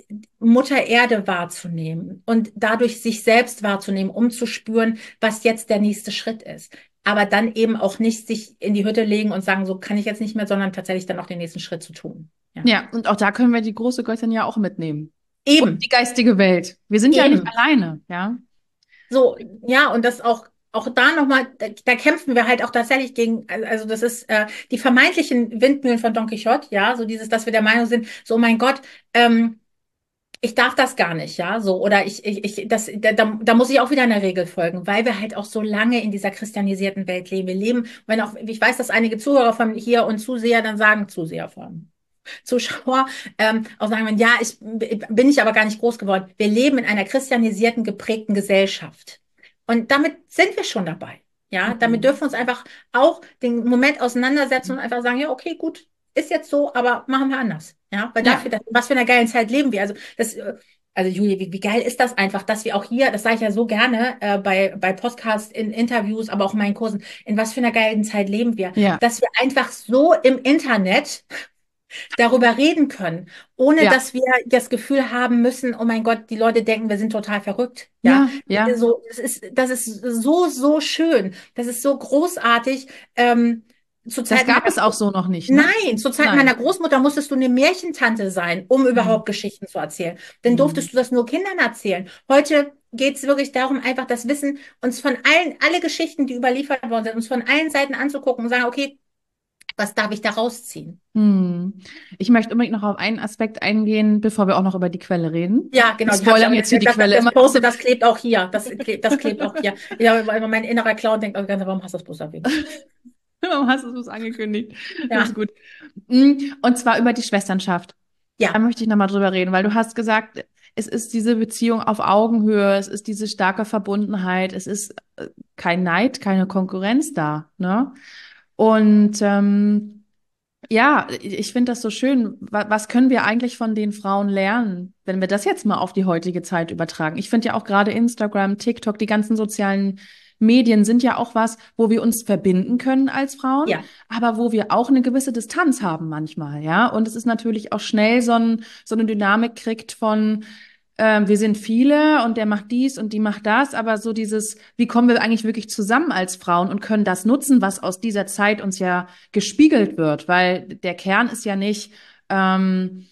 Mutter Erde wahrzunehmen und dadurch sich selbst wahrzunehmen, um zu spüren, was jetzt der nächste Schritt ist. Aber dann eben auch nicht sich in die Hütte legen und sagen, so kann ich jetzt nicht mehr, sondern tatsächlich dann auch den nächsten Schritt zu tun. Ja. Ja, und auch da können wir die große Göttin ja auch mitnehmen. Und die Eben, geistige Welt. Wir sind ja nicht eben. alleine, ja? So, ja, und das auch, auch da nochmal, da, da kämpfen wir halt auch tatsächlich gegen, also das ist äh, die vermeintlichen Windmühlen von Don Quixote, ja, so dieses, dass wir der Meinung sind, so, oh mein Gott, ähm, ich darf das gar nicht, ja, so, oder ich, ich, ich das, da, da da muss ich auch wieder einer Regel folgen, weil wir halt auch so lange in dieser christianisierten Welt leben. Wir leben, wenn auch, ich weiß, dass einige Zuhörer von hier und Zuseher dann sagen, Zuseher von. Zuschauer ähm, auch sagen, würden, ja, ich bin ich aber gar nicht groß geworden. Wir leben in einer christianisierten, geprägten Gesellschaft. Und damit sind wir schon dabei. Ja, damit Mhm. dürfen wir uns einfach auch den Moment auseinandersetzen und einfach sagen, ja, okay, gut, ist jetzt so, aber machen wir anders. Ja, weil dafür, Ja, das, was für eine geile Zeit leben wir. Also das, äh, also Julia, wie, wie geil ist das einfach, dass wir auch hier, das sage ich ja so gerne äh, bei, bei Podcasts, in Interviews, aber auch in meinen Kursen, in was für einer geilen Zeit leben wir, ja, dass wir einfach so im Internet darüber reden können, ohne ja, dass wir das Gefühl haben müssen, oh mein Gott, die Leute denken, wir sind total verrückt. Ja, ja, ja. so, das ist, das ist so, so schön. Das ist so großartig. Ähm, zu Das Zeiten gab meiner es auch so noch nicht, ne? Nein, zu Zeiten meiner Nein. Großmutter musstest du eine Märchentante sein, um Mhm. überhaupt Geschichten zu erzählen. Dann Mhm. durftest du das nur Kindern erzählen. Heute geht es wirklich darum, einfach das Wissen, uns von allen, alle Geschichten, die überliefert worden sind, uns von allen Seiten anzugucken und sagen, okay, was darf ich da rausziehen? Hm. Ich möchte unbedingt noch auf einen Aspekt eingehen, bevor wir auch noch über die Quelle reden. Ja, Wir genau, die habe ich spoilern aber, jetzt hier die das, Quelle das immer noch so. Post-it, das klebt auch hier. Das klebt, das klebt auch hier. Ja, weil mein innerer Clown denkt, oh, warum hast du das bloß erwähnt? Warum hast du es angekündigt? Das ist Ja, gut. Hm. Und zwar über die Schwesternschaft. Da ja, möchte ich nochmal drüber reden, weil du hast gesagt, es ist diese Beziehung auf Augenhöhe, es ist diese starke Verbundenheit, es ist äh, kein Neid, keine Konkurrenz da, ne? Und ähm, ja, ich finde das so schön. Wa- Was können wir eigentlich von den Frauen lernen, wenn wir das jetzt mal auf die heutige Zeit übertragen? Ich finde ja auch gerade Instagram, TikTok, die ganzen sozialen Medien sind ja auch was, wo wir uns verbinden können als Frauen, ja, aber wo wir auch eine gewisse Distanz haben manchmal, ja. Und es ist natürlich auch schnell so ein, so eine Dynamik kriegt von, ähm, wir sind viele und der macht dies und die macht das, aber so dieses, wie kommen wir eigentlich wirklich zusammen als Frauen und können das nutzen, was aus dieser Zeit uns ja gespiegelt wird, weil der Kern ist ja nicht, ähm,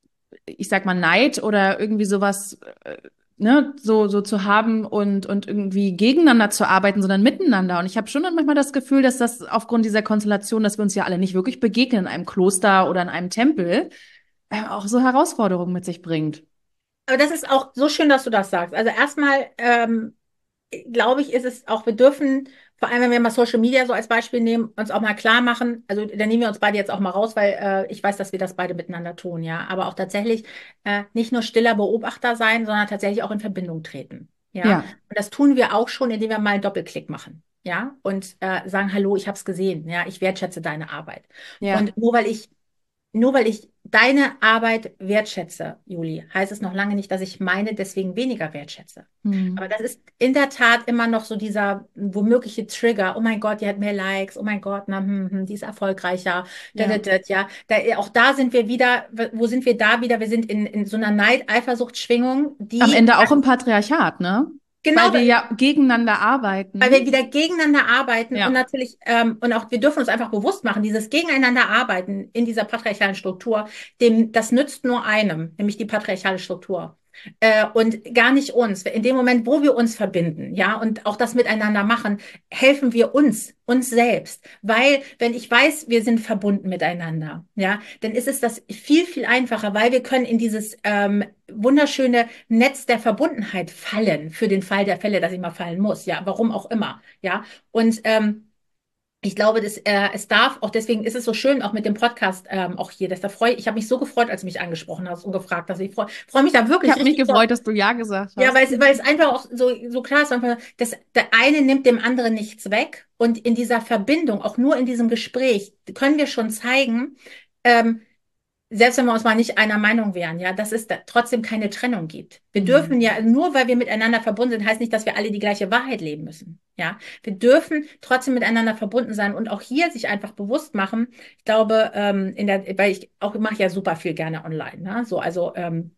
ich sag mal, Neid oder irgendwie sowas, äh, ne, so, so zu haben und, und irgendwie gegeneinander zu arbeiten, sondern miteinander. Und ich habe schon manchmal das Gefühl, dass das aufgrund dieser Konstellation, dass wir uns ja alle nicht wirklich begegnen in einem Kloster oder in einem Tempel, äh, auch so Herausforderungen mit sich bringt. aber das ist auch so schön, dass du das sagst. Also erstmal, ähm, glaube ich, ist es auch, wir dürfen, vor allem wenn wir mal Social Media so als Beispiel nehmen, uns auch mal klar machen, also da nehmen wir uns beide jetzt auch mal raus, weil äh, ich weiß, dass wir das beide miteinander tun, ja, aber auch tatsächlich äh, nicht nur stiller Beobachter sein, sondern tatsächlich auch in Verbindung treten, ja. Ja, Und das tun wir auch schon, indem wir mal einen Doppelklick machen, ja, und äh, sagen, hallo, ich habe es gesehen, ja, ich wertschätze deine Arbeit. ja. Und nur weil ich nur weil ich deine Arbeit wertschätze, Juli, heißt es noch lange nicht, dass ich meine deswegen weniger wertschätze. Aber Hm. das ist in der Tat immer noch so dieser womögliche Trigger. Oh mein Gott, die hat mehr Likes. Oh mein Gott, na, hm, hm, die ist erfolgreicher. Da, da, Ja. da, ja, da, auch da sind wir wieder. Wo sind wir da wieder? Wir sind in, in so einer Neid-Eifersucht-Schwingung, Am die Ende auch im Patriarchat, ne? genau Weil wir ja gegeneinander weil wir arbeiten. wieder gegeneinander arbeiten und Ja, natürlich, ähm, und auch wir dürfen uns einfach bewusst machen, dieses Gegeneinander arbeiten in dieser patriarchalen Struktur, dem, das nützt nur einem, nämlich die patriarchale Struktur. Äh, und gar nicht uns. In dem Moment, wo wir uns verbinden, ja, und auch das miteinander machen, helfen wir uns, uns selbst. Weil, wenn ich weiß, wir sind verbunden miteinander, ja, dann ist es das viel, viel einfacher, weil wir können in dieses ähm, wunderschöne Netz der Verbundenheit fallen, für den Fall der Fälle, dass ich mal fallen muss, ja, warum auch immer, ja. Und ähm, ich glaube, dass, äh, es darf, auch deswegen ist es so schön, auch mit dem Podcast ähm, auch hier, dass da freue ich habe mich so gefreut, als du mich angesprochen hast und gefragt hast. Ich freue freu mich da ich wirklich habe mich richtig so. gefreut, dass du ja gesagt Ja, hast. weil es, weil es einfach auch so, so klar ist, einfach, dass der eine nimmt dem anderen nichts weg. Und in dieser Verbindung, auch nur in diesem Gespräch, können wir schon zeigen, ähm, selbst wenn wir uns mal nicht einer Meinung wären, ja, dass es da trotzdem keine Trennung gibt. Wir Hm. dürfen ja, nur weil wir miteinander verbunden sind, heißt nicht, dass wir alle die gleiche Wahrheit leben müssen. Ja, wir dürfen trotzdem miteinander verbunden sein und auch hier sich einfach bewusst machen. Ich glaube, ähm, in der, weil ich auch ich mache ja super viel gerne online, ne? So, also ähm,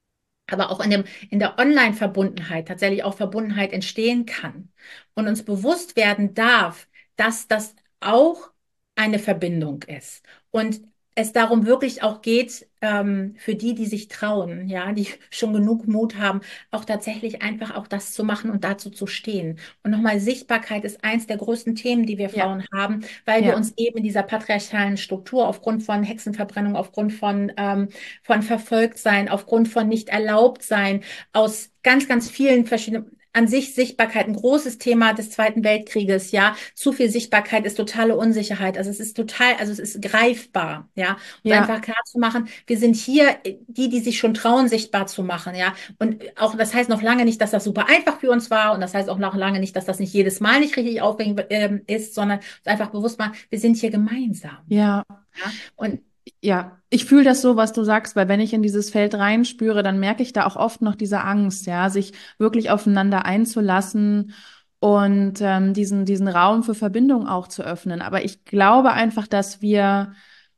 aber auch in dem, in der Online-Verbundenheit tatsächlich auch Verbundenheit entstehen kann und uns bewusst werden darf, dass das auch eine Verbindung ist und es darum wirklich auch geht, ähm, für die, die sich trauen, ja, die schon genug Mut haben, auch tatsächlich einfach auch das zu machen und dazu zu stehen. Und nochmal, Sichtbarkeit ist eins der größten Themen, die wir Ja, Frauen haben, weil wir ja, uns eben in dieser patriarchalen Struktur aufgrund von Hexenverbrennung, aufgrund von ähm, von verfolgt sein, aufgrund von nicht erlaubt sein, aus ganz, ganz vielen verschiedenen, an sich Sichtbarkeit, ein großes Thema des Zweiten Weltkrieges, ja. Zu viel Sichtbarkeit ist totale Unsicherheit. Also es ist total, also es ist greifbar, ja. Und Ja, einfach klar zu machen, wir sind hier die, die sich schon trauen, sichtbar zu machen, ja. Und auch, das heißt noch lange nicht, dass das super einfach für uns war. Und das heißt auch noch lange nicht, dass das nicht jedes Mal nicht richtig aufregend ähm, ist, sondern einfach bewusst machen, wir sind hier gemeinsam, ja. ja. Und Ja, ich fühle das so, was du sagst, weil wenn ich in dieses Feld reinspüre, dann merke ich da auch oft noch diese Angst, ja, sich wirklich aufeinander einzulassen und ähm, diesen, diesen Raum für Verbindung auch zu öffnen. Aber ich glaube einfach, dass wir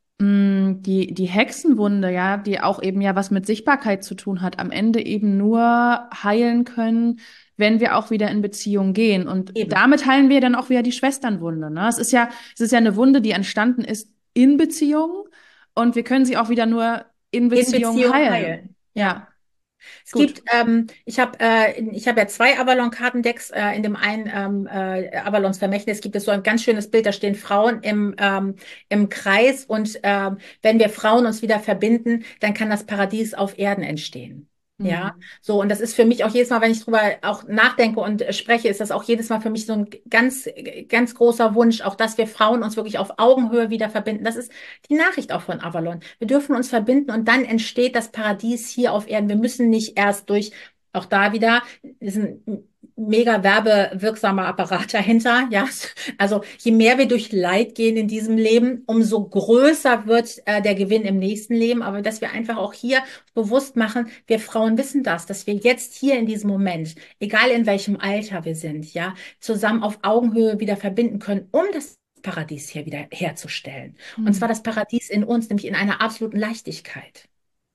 mh, die, die Hexenwunde, ja, die auch eben ja was mit Sichtbarkeit zu tun hat, am Ende eben nur heilen können, wenn wir auch wieder in Beziehung gehen. Und eben, damit heilen wir dann auch wieder die Schwesternwunde, ne? Es ist ja, es ist ja eine Wunde, die entstanden ist in Beziehung. Und wir können sie auch wieder nur in in Beziehung Beziehung heilen. heilen, ja. Ja, Es gut. gibt, ähm, ich habe äh, ich habe ja zwei Avalon-Kartendecks. Äh, in dem einen ähm, äh, Avalons Vermächtnis gibt es so ein ganz schönes Bild, da stehen Frauen im, ähm, im Kreis und ähm, wenn wir Frauen uns wieder verbinden, dann kann das Paradies auf Erden entstehen. Ja, Hm. so und das ist für mich auch jedes Mal, wenn ich drüber auch nachdenke und äh, spreche, ist das auch jedes Mal für mich so ein ganz, ganz großer Wunsch, auch dass wir Frauen uns wirklich auf Augenhöhe wieder verbinden. Das ist die Nachricht auch von Avalon. Wir dürfen uns verbinden und dann entsteht das Paradies hier auf Erden. Wir müssen nicht erst durch, auch da wieder, ist ein mega werbewirksamer Apparat dahinter, ja. Also je mehr wir durch Leid gehen in diesem Leben, umso größer wird äh, der Gewinn im nächsten Leben. Aber dass wir einfach auch hier bewusst machen, wir Frauen wissen das, dass wir jetzt hier in diesem Moment, egal in welchem Alter wir sind, ja, zusammen auf Augenhöhe wieder verbinden können, um das Paradies hier wieder herzustellen. Und zwar Hm. das Paradies in uns, nämlich in einer absoluten Leichtigkeit.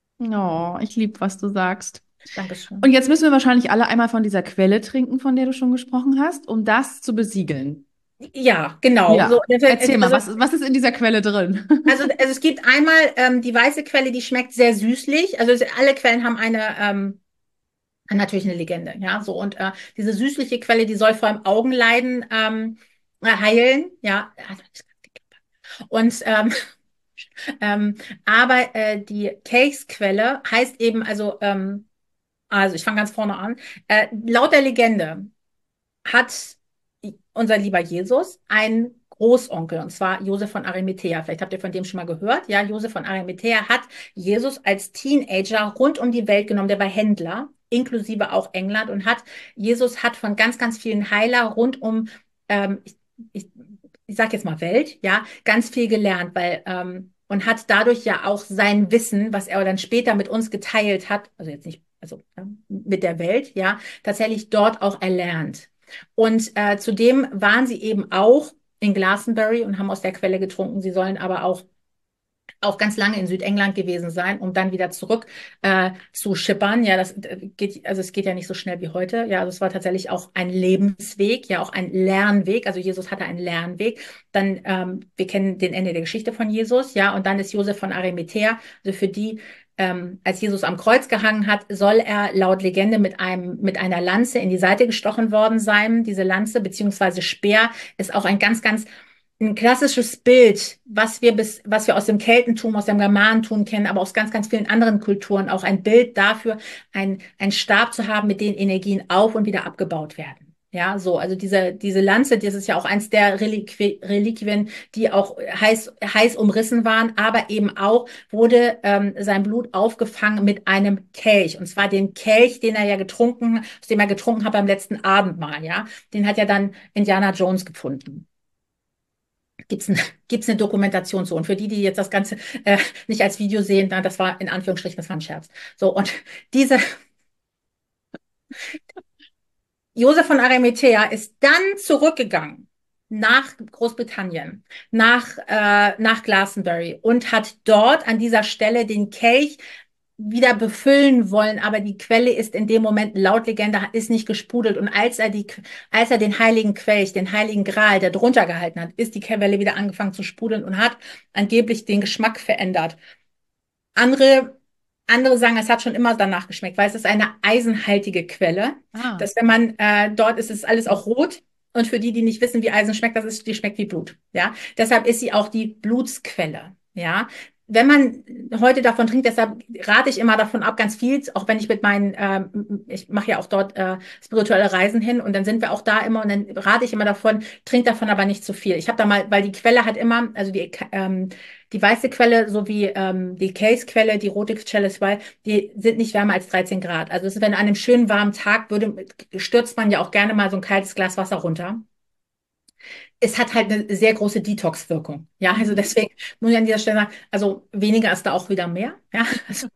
Oh, ich liebe, was du sagst. Und Dankeschön. jetzt müssen wir wahrscheinlich alle einmal von dieser Quelle trinken, von der du schon gesprochen hast, um das zu besiegeln. Ja, genau. So, Ja, erzähl mal, also, was, was ist in dieser Quelle drin? also, also es gibt einmal ähm, die weiße Quelle, die schmeckt sehr süßlich. Also es, alle Quellen haben eine ähm, natürlich eine Legende, ja. So und äh, diese süßliche Quelle, die soll vor allem Augenleiden ähm, äh, heilen, ja. Und ähm, ähm, aber äh, die Kelchsquelle heißt eben, also ähm, also ich fange ganz vorne an. Äh, laut der Legende hat unser lieber Jesus einen Großonkel, und zwar Josef von Arimathea. Vielleicht habt ihr von dem schon mal gehört. Ja, Josef von Arimathea hat Jesus als Teenager rund um die Welt genommen. Der war Händler, inklusive auch England, und hat, Jesus hat von ganz, ganz vielen Heiler rund um, ähm, ich, ich, ich sag jetzt mal Welt, ja, ganz viel gelernt, weil, ähm, und hat dadurch ja auch sein Wissen, was er dann später mit uns geteilt hat, also jetzt nicht, also ja, mit der Welt, ja, tatsächlich dort auch erlernt. Und äh, zudem waren sie eben auch in Glastonbury und haben aus der Quelle getrunken. Sie sollen aber auch, auch ganz lange in Südengland gewesen sein, um dann wieder zurück äh, zu schippern. Ja, das äh, geht, also es geht ja nicht so schnell wie heute. Ja, also es war tatsächlich auch ein Lebensweg, ja, auch ein Lernweg. Also Jesus hatte einen Lernweg. Dann, ähm, wir kennen den Ende der Geschichte von Jesus, ja, und dann ist Josef von Arimathea, also für die ähm, als Jesus am Kreuz gehangen hat, soll er laut Legende mit einem, mit einer Lanze in die Seite gestochen worden sein. Diese Lanze beziehungsweise Speer ist auch ein ganz, ganz ein klassisches Bild, was wir bis, was wir aus dem Keltentum, aus dem Germanentum kennen, aber aus ganz, ganz vielen anderen Kulturen. Auch ein Bild dafür, ein, ein Stab zu haben, mit dem Energien auf und wieder abgebaut werden. Ja, so, also diese, diese Lanze, das ist ja auch eins der Reliqui Reliquien, die auch heiß, heiß umrissen waren, aber eben auch wurde ähm, sein Blut aufgefangen mit einem Kelch. Und zwar den Kelch, den er ja getrunken, aus dem er getrunken hat beim letzten Abendmahl, ja. Den hat ja dann Indiana Jones gefunden. Gibt's ein, gibt's eine Dokumentation zu. Und für die, die jetzt das Ganze äh, nicht als Video sehen, dann, das war in Anführungsstrichen, das war ein Scherz. So, und diese Josef von Arimathea ist dann zurückgegangen nach Großbritannien, nach, äh, nach Glastonbury und hat dort an dieser Stelle den Kelch wieder befüllen wollen, aber die Quelle ist in dem Moment laut Legende ist nicht gesprudelt und als er die als er den heiligen Kelch, den heiligen Gral, der drunter gehalten hat, ist die Quelle wieder angefangen zu sprudeln und hat angeblich den Geschmack verändert. Andere andere sagen, es hat schon immer danach geschmeckt, weil es ist eine eisenhaltige Quelle, Ah, dass wenn man äh, dort ist, ist alles auch rot. Und für die, die nicht wissen, wie Eisen schmeckt, das ist, die schmeckt wie Blut. Ja, deshalb ist sie auch die Blutsquelle. Ja, wenn man heute davon trinkt, deshalb rate ich immer davon ab, ganz viel, auch wenn ich mit meinen, ähm, ich mache ja auch dort äh, spirituelle Reisen hin und dann sind wir auch da immer und dann rate ich immer davon, trinkt davon aber nicht zu viel. Ich habe da mal, weil die Quelle hat immer, also die, ähm, die weiße Quelle sowie ähm, die Case-Quelle, die rote Quelle zwei, die sind nicht wärmer als dreizehn Grad. Also es ist, wenn an einem schönen warmen Tag würde, stürzt man ja auch gerne mal so ein kaltes Glas Wasser runter. Es hat halt eine sehr große Detox-Wirkung. Ja, also Mhm. deswegen muss ich an dieser Stelle sagen, also weniger ist da auch wieder mehr. Ja, also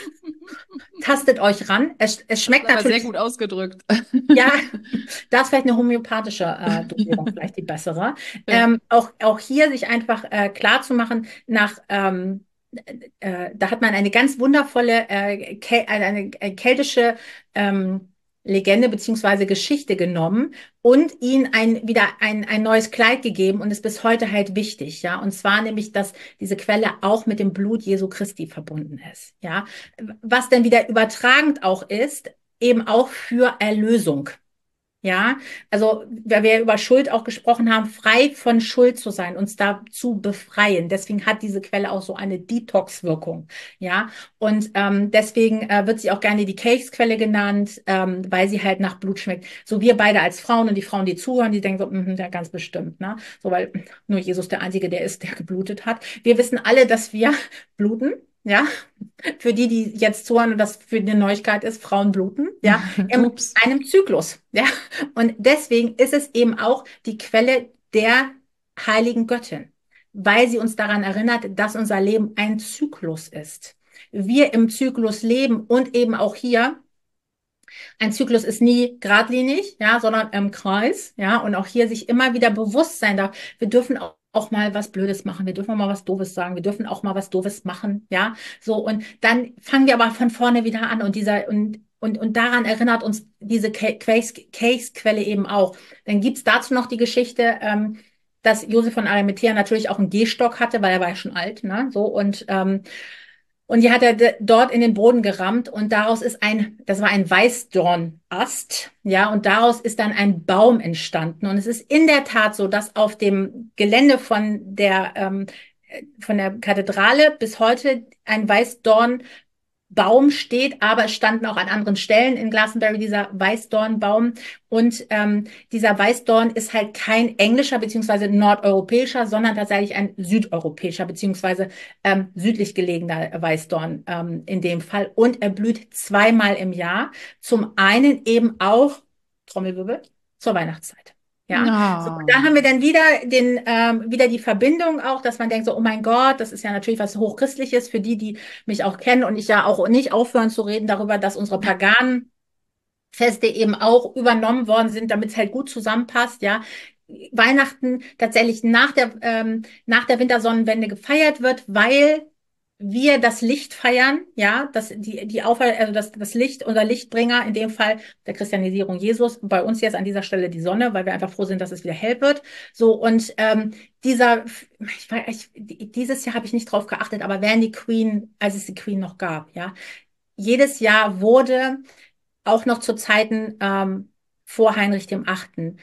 tastet euch ran. Es, es Das ist schmeckt aber sehr natürlich, gut ausgedrückt. ja, da ist vielleicht eine homöopathische äh, Dosierung vielleicht die bessere. Ja. Ähm, auch, auch hier sich einfach äh, klar zu machen, nach, ähm, äh, da hat man eine ganz wundervolle, äh, Kel eine, eine äh, keltische ähm, Legende beziehungsweise Geschichte genommen und ihnen ein, wieder ein, ein neues Kleid gegeben und ist bis heute halt wichtig, ja. Und zwar nämlich, dass diese Quelle auch mit dem Blut Jesu Christi verbunden ist, ja. Was dann wieder übertragend auch ist, eben auch für Erlösung. Ja, also weil wir über Schuld auch gesprochen haben, frei von Schuld zu sein, uns da zu befreien. Deswegen hat diese Quelle auch so eine Detox-Wirkung. Ja, und ähm, deswegen äh, wird sie auch gerne die Cakes-Quelle genannt, ähm, weil sie halt nach Blut schmeckt. So wir beide als Frauen und die Frauen, die zuhören, die denken so, mm, ja, ganz bestimmt, ne? So, weil nur Jesus der Einzige, der ist, der geblutet hat. Wir wissen alle, dass wir bluten. Ja, für die, die jetzt zuhören und das für eine Neuigkeit ist, Frauen bluten, ja, in Ups. einem Zyklus, ja. Und deswegen ist es eben auch die Quelle der heiligen Göttin, weil sie uns daran erinnert, dass unser Leben ein Zyklus ist. Wir im Zyklus leben und eben auch hier, ein Zyklus ist nie geradlinig, ja, sondern im Kreis, ja, und auch hier sich immer wieder bewusst sein darf, wir dürfen auch auch mal was Blödes machen, wir dürfen auch mal was Doofes sagen, wir dürfen auch mal was Doofes machen, ja, so und dann fangen wir aber von vorne wieder an und dieser und und und daran erinnert uns diese Case-Quelle eben auch. Dann gibt's dazu noch die Geschichte, ähm, dass Josef von Arimathea natürlich auch einen Gehstock hatte, weil er war ja schon alt, ne, so und ähm, und die hat er d- dort in den Boden gerammt und daraus ist ein, das war ein Weißdornast, ja, und daraus ist dann ein Baum entstanden. Und es ist in der Tat so, dass auf dem Gelände von der, ähm, von der Kathedrale bis heute ein Weißdorn Baum steht, aber es standen auch an anderen Stellen in Glastonbury dieser Weißdornbaum. Und ähm, dieser Weißdorn ist halt kein englischer beziehungsweise nordeuropäischer, sondern tatsächlich ein südeuropäischer beziehungsweise ähm, südlich gelegener Weißdorn ähm, in dem Fall. Und er blüht zweimal im Jahr. Zum einen eben auch, Trommelwirbel, zur Weihnachtszeit. Ja, so, da Oh. haben wir dann wieder den, ähm, wieder die Verbindung auch, dass man denkt so, oh mein Gott, das ist ja natürlich was Hochchristliches für die, die mich auch kennen und ich ja auch nicht aufhören zu reden darüber, dass unsere paganen Feste eben auch übernommen worden sind, damit es halt gut zusammenpasst, ja. Weihnachten tatsächlich nach der, ähm, nach der Wintersonnenwende gefeiert wird, weil wir das Licht feiern, ja, das, die, die Auf, also das, das Licht, unser Lichtbringer, in dem Fall der Christianisierung Jesus, bei uns jetzt an dieser Stelle die Sonne, weil wir einfach froh sind, dass es wieder hell wird. So, und ähm, dieser, ich, weiß, ich, dieses Jahr habe ich nicht drauf geachtet, aber während die Queen, als es die Queen noch gab, ja, jedes Jahr wurde auch noch zu Zeiten ähm, vor Heinrich dem Achten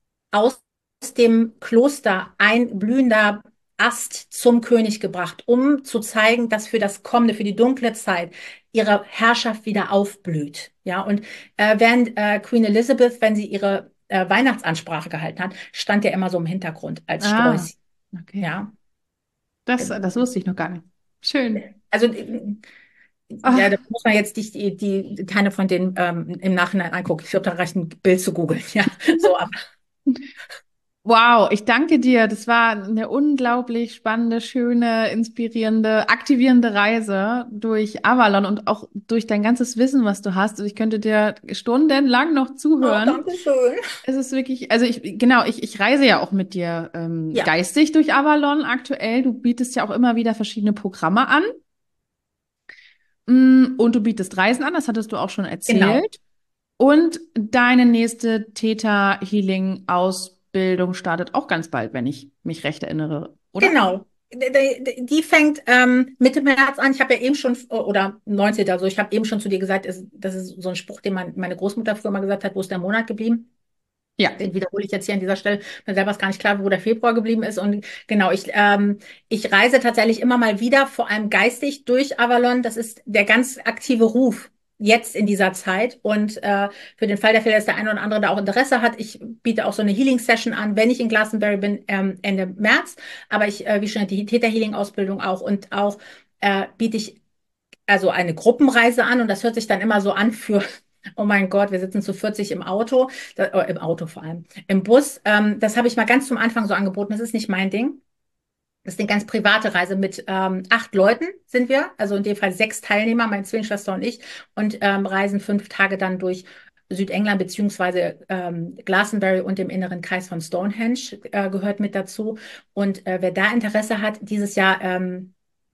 aus dem Kloster ein blühender Ast zum König gebracht, um zu zeigen, dass für das kommende, für die dunkle Zeit ihre Herrschaft wieder aufblüht. Ja, und äh, während äh, Queen Elizabeth, wenn sie ihre äh, Weihnachtsansprache gehalten hat, stand ja immer so im Hintergrund als Ah, Sträußchen. okay. Ja, Das, das wusste ich noch gar nicht. Schön. also äh, ja, da Ach, muss man jetzt nicht die, die, keine von denen ähm, im Nachhinein angucken. Ich glaube, da reicht ein Bild zu googeln. Ja, so, aber wow, ich danke dir. Das war eine unglaublich spannende, schöne, inspirierende, aktivierende Reise durch Avalon und auch durch dein ganzes Wissen, was du hast. Also ich könnte dir stundenlang noch oh, zuhören. danke schön. Es ist wirklich, also ich, genau, ich, ich reise ja auch mit dir ähm, Ja, geistig durch Avalon aktuell. Du bietest ja auch immer wieder verschiedene Programme an. Mm, Und du bietest Reisen an, das hattest du auch schon genau. erzählt. Und deine nächste Theta Healing Ausbildung startet auch ganz bald, wenn ich mich recht erinnere, oder? Genau. Die, die die fängt ähm, Mitte März an. Ich habe ja eben schon, oder neunzehnten. Also ich habe eben schon zu dir gesagt, ist, das ist so ein Spruch, den man, meine Großmutter früher mal gesagt hat, wo ist der Monat geblieben? Ja, Den wiederhole ich jetzt hier an dieser Stelle. Mir selber ist gar nicht klar, wo der Februar geblieben ist. Und genau, ich, ähm, ich reise tatsächlich immer mal wieder, vor allem geistig, durch Avalon. Das ist der ganz aktive Ruf jetzt in dieser Zeit. Und äh, für den Fall der Fälle, dass der eine oder andere da auch Interesse hat, ich biete auch so eine Healing-Session an, wenn ich in Glastonbury bin, ähm, Ende März. Aber ich, äh, wie schon die Theta-Healing-Ausbildung auch und auch äh, biete ich also eine Gruppenreise an und das hört sich dann immer so an für, oh mein Gott, wir sitzen zu vierzig im Auto, da, äh, im Auto vor allem, im Bus. Ähm, das habe ich mal ganz zum Anfang so angeboten. Das ist nicht mein Ding. Das ist eine ganz private Reise mit ähm, acht Leuten sind wir, also in dem Fall sechs Teilnehmer, meine Zwillingsschwester und ich, und ähm, reisen fünf Tage dann durch Südengland beziehungsweise ähm, Glastonbury und dem inneren Kreis von Stonehenge äh, gehört mit dazu. Und äh, wer da Interesse hat, dieses Jahr ähm,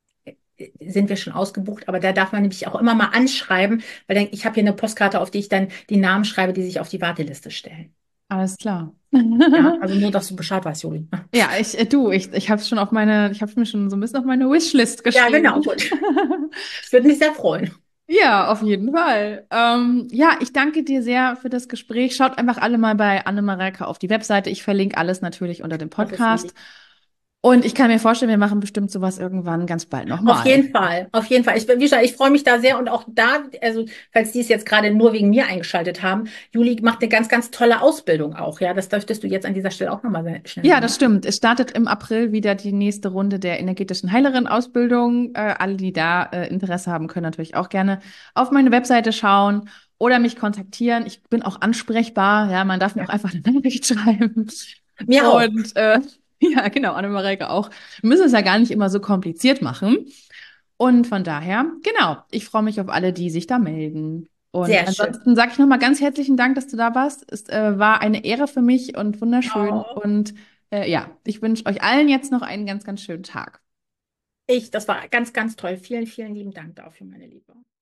sind wir schon ausgebucht, aber da darf man nämlich auch immer mal anschreiben, weil dann, ich habe hier eine Postkarte, auf die ich dann die Namen schreibe, die sich auf die Warteliste stellen. alles klar. Ja, also nur, dass du Bescheid weißt, Juli. Ja, ich, äh, du, ich, ich habe es schon auf meine, ich habe mir schon so ein bisschen auf meine Wishlist Ja, geschrieben. genau, gut. Ich würde mich sehr freuen. Ja, auf jeden Fall. Ähm, ja, ich danke dir sehr für das Gespräch. Schaut einfach alle mal bei Anne-Mareike auf die Webseite. Ich verlinke alles natürlich unter dem Das ist Podcast. lieb. Und ich kann mir vorstellen, wir machen bestimmt sowas irgendwann ganz bald Auf nochmal. jeden Fall, auf jeden Fall. Ich, bin- wie gesagt, ich freue mich da sehr und auch da, also falls die es jetzt gerade nur wegen mir eingeschaltet haben, Juli macht eine ganz, ganz tolle Ausbildung auch. Ja, das dürftest du jetzt an dieser Stelle auch nochmal schnell Ja, sagen. das stimmt. Es startet im April wieder die nächste Runde der energetischen Heilerin-Ausbildung. Äh, alle, die da äh, Interesse haben, können natürlich auch gerne auf meine Webseite schauen oder mich kontaktieren. Ich bin auch ansprechbar. Ja, man darf mir Ja, auch einfach eine Nachricht schreiben. mir auch. Und äh, ja, genau, Anne-Mareike auch. Wir müssen es ja gar nicht immer so kompliziert machen. Und von daher, genau, ich freue mich auf alle, die sich da melden. Und Sehr schön. ansonsten sage ich nochmal ganz herzlichen Dank, dass du da warst. Es äh, war eine Ehre für mich und wunderschön. Oh, Und äh, ja, ich wünsche euch allen jetzt noch einen ganz, ganz schönen Tag. ich, das war ganz, ganz toll. Vielen, vielen lieben Dank dafür, meine Liebe.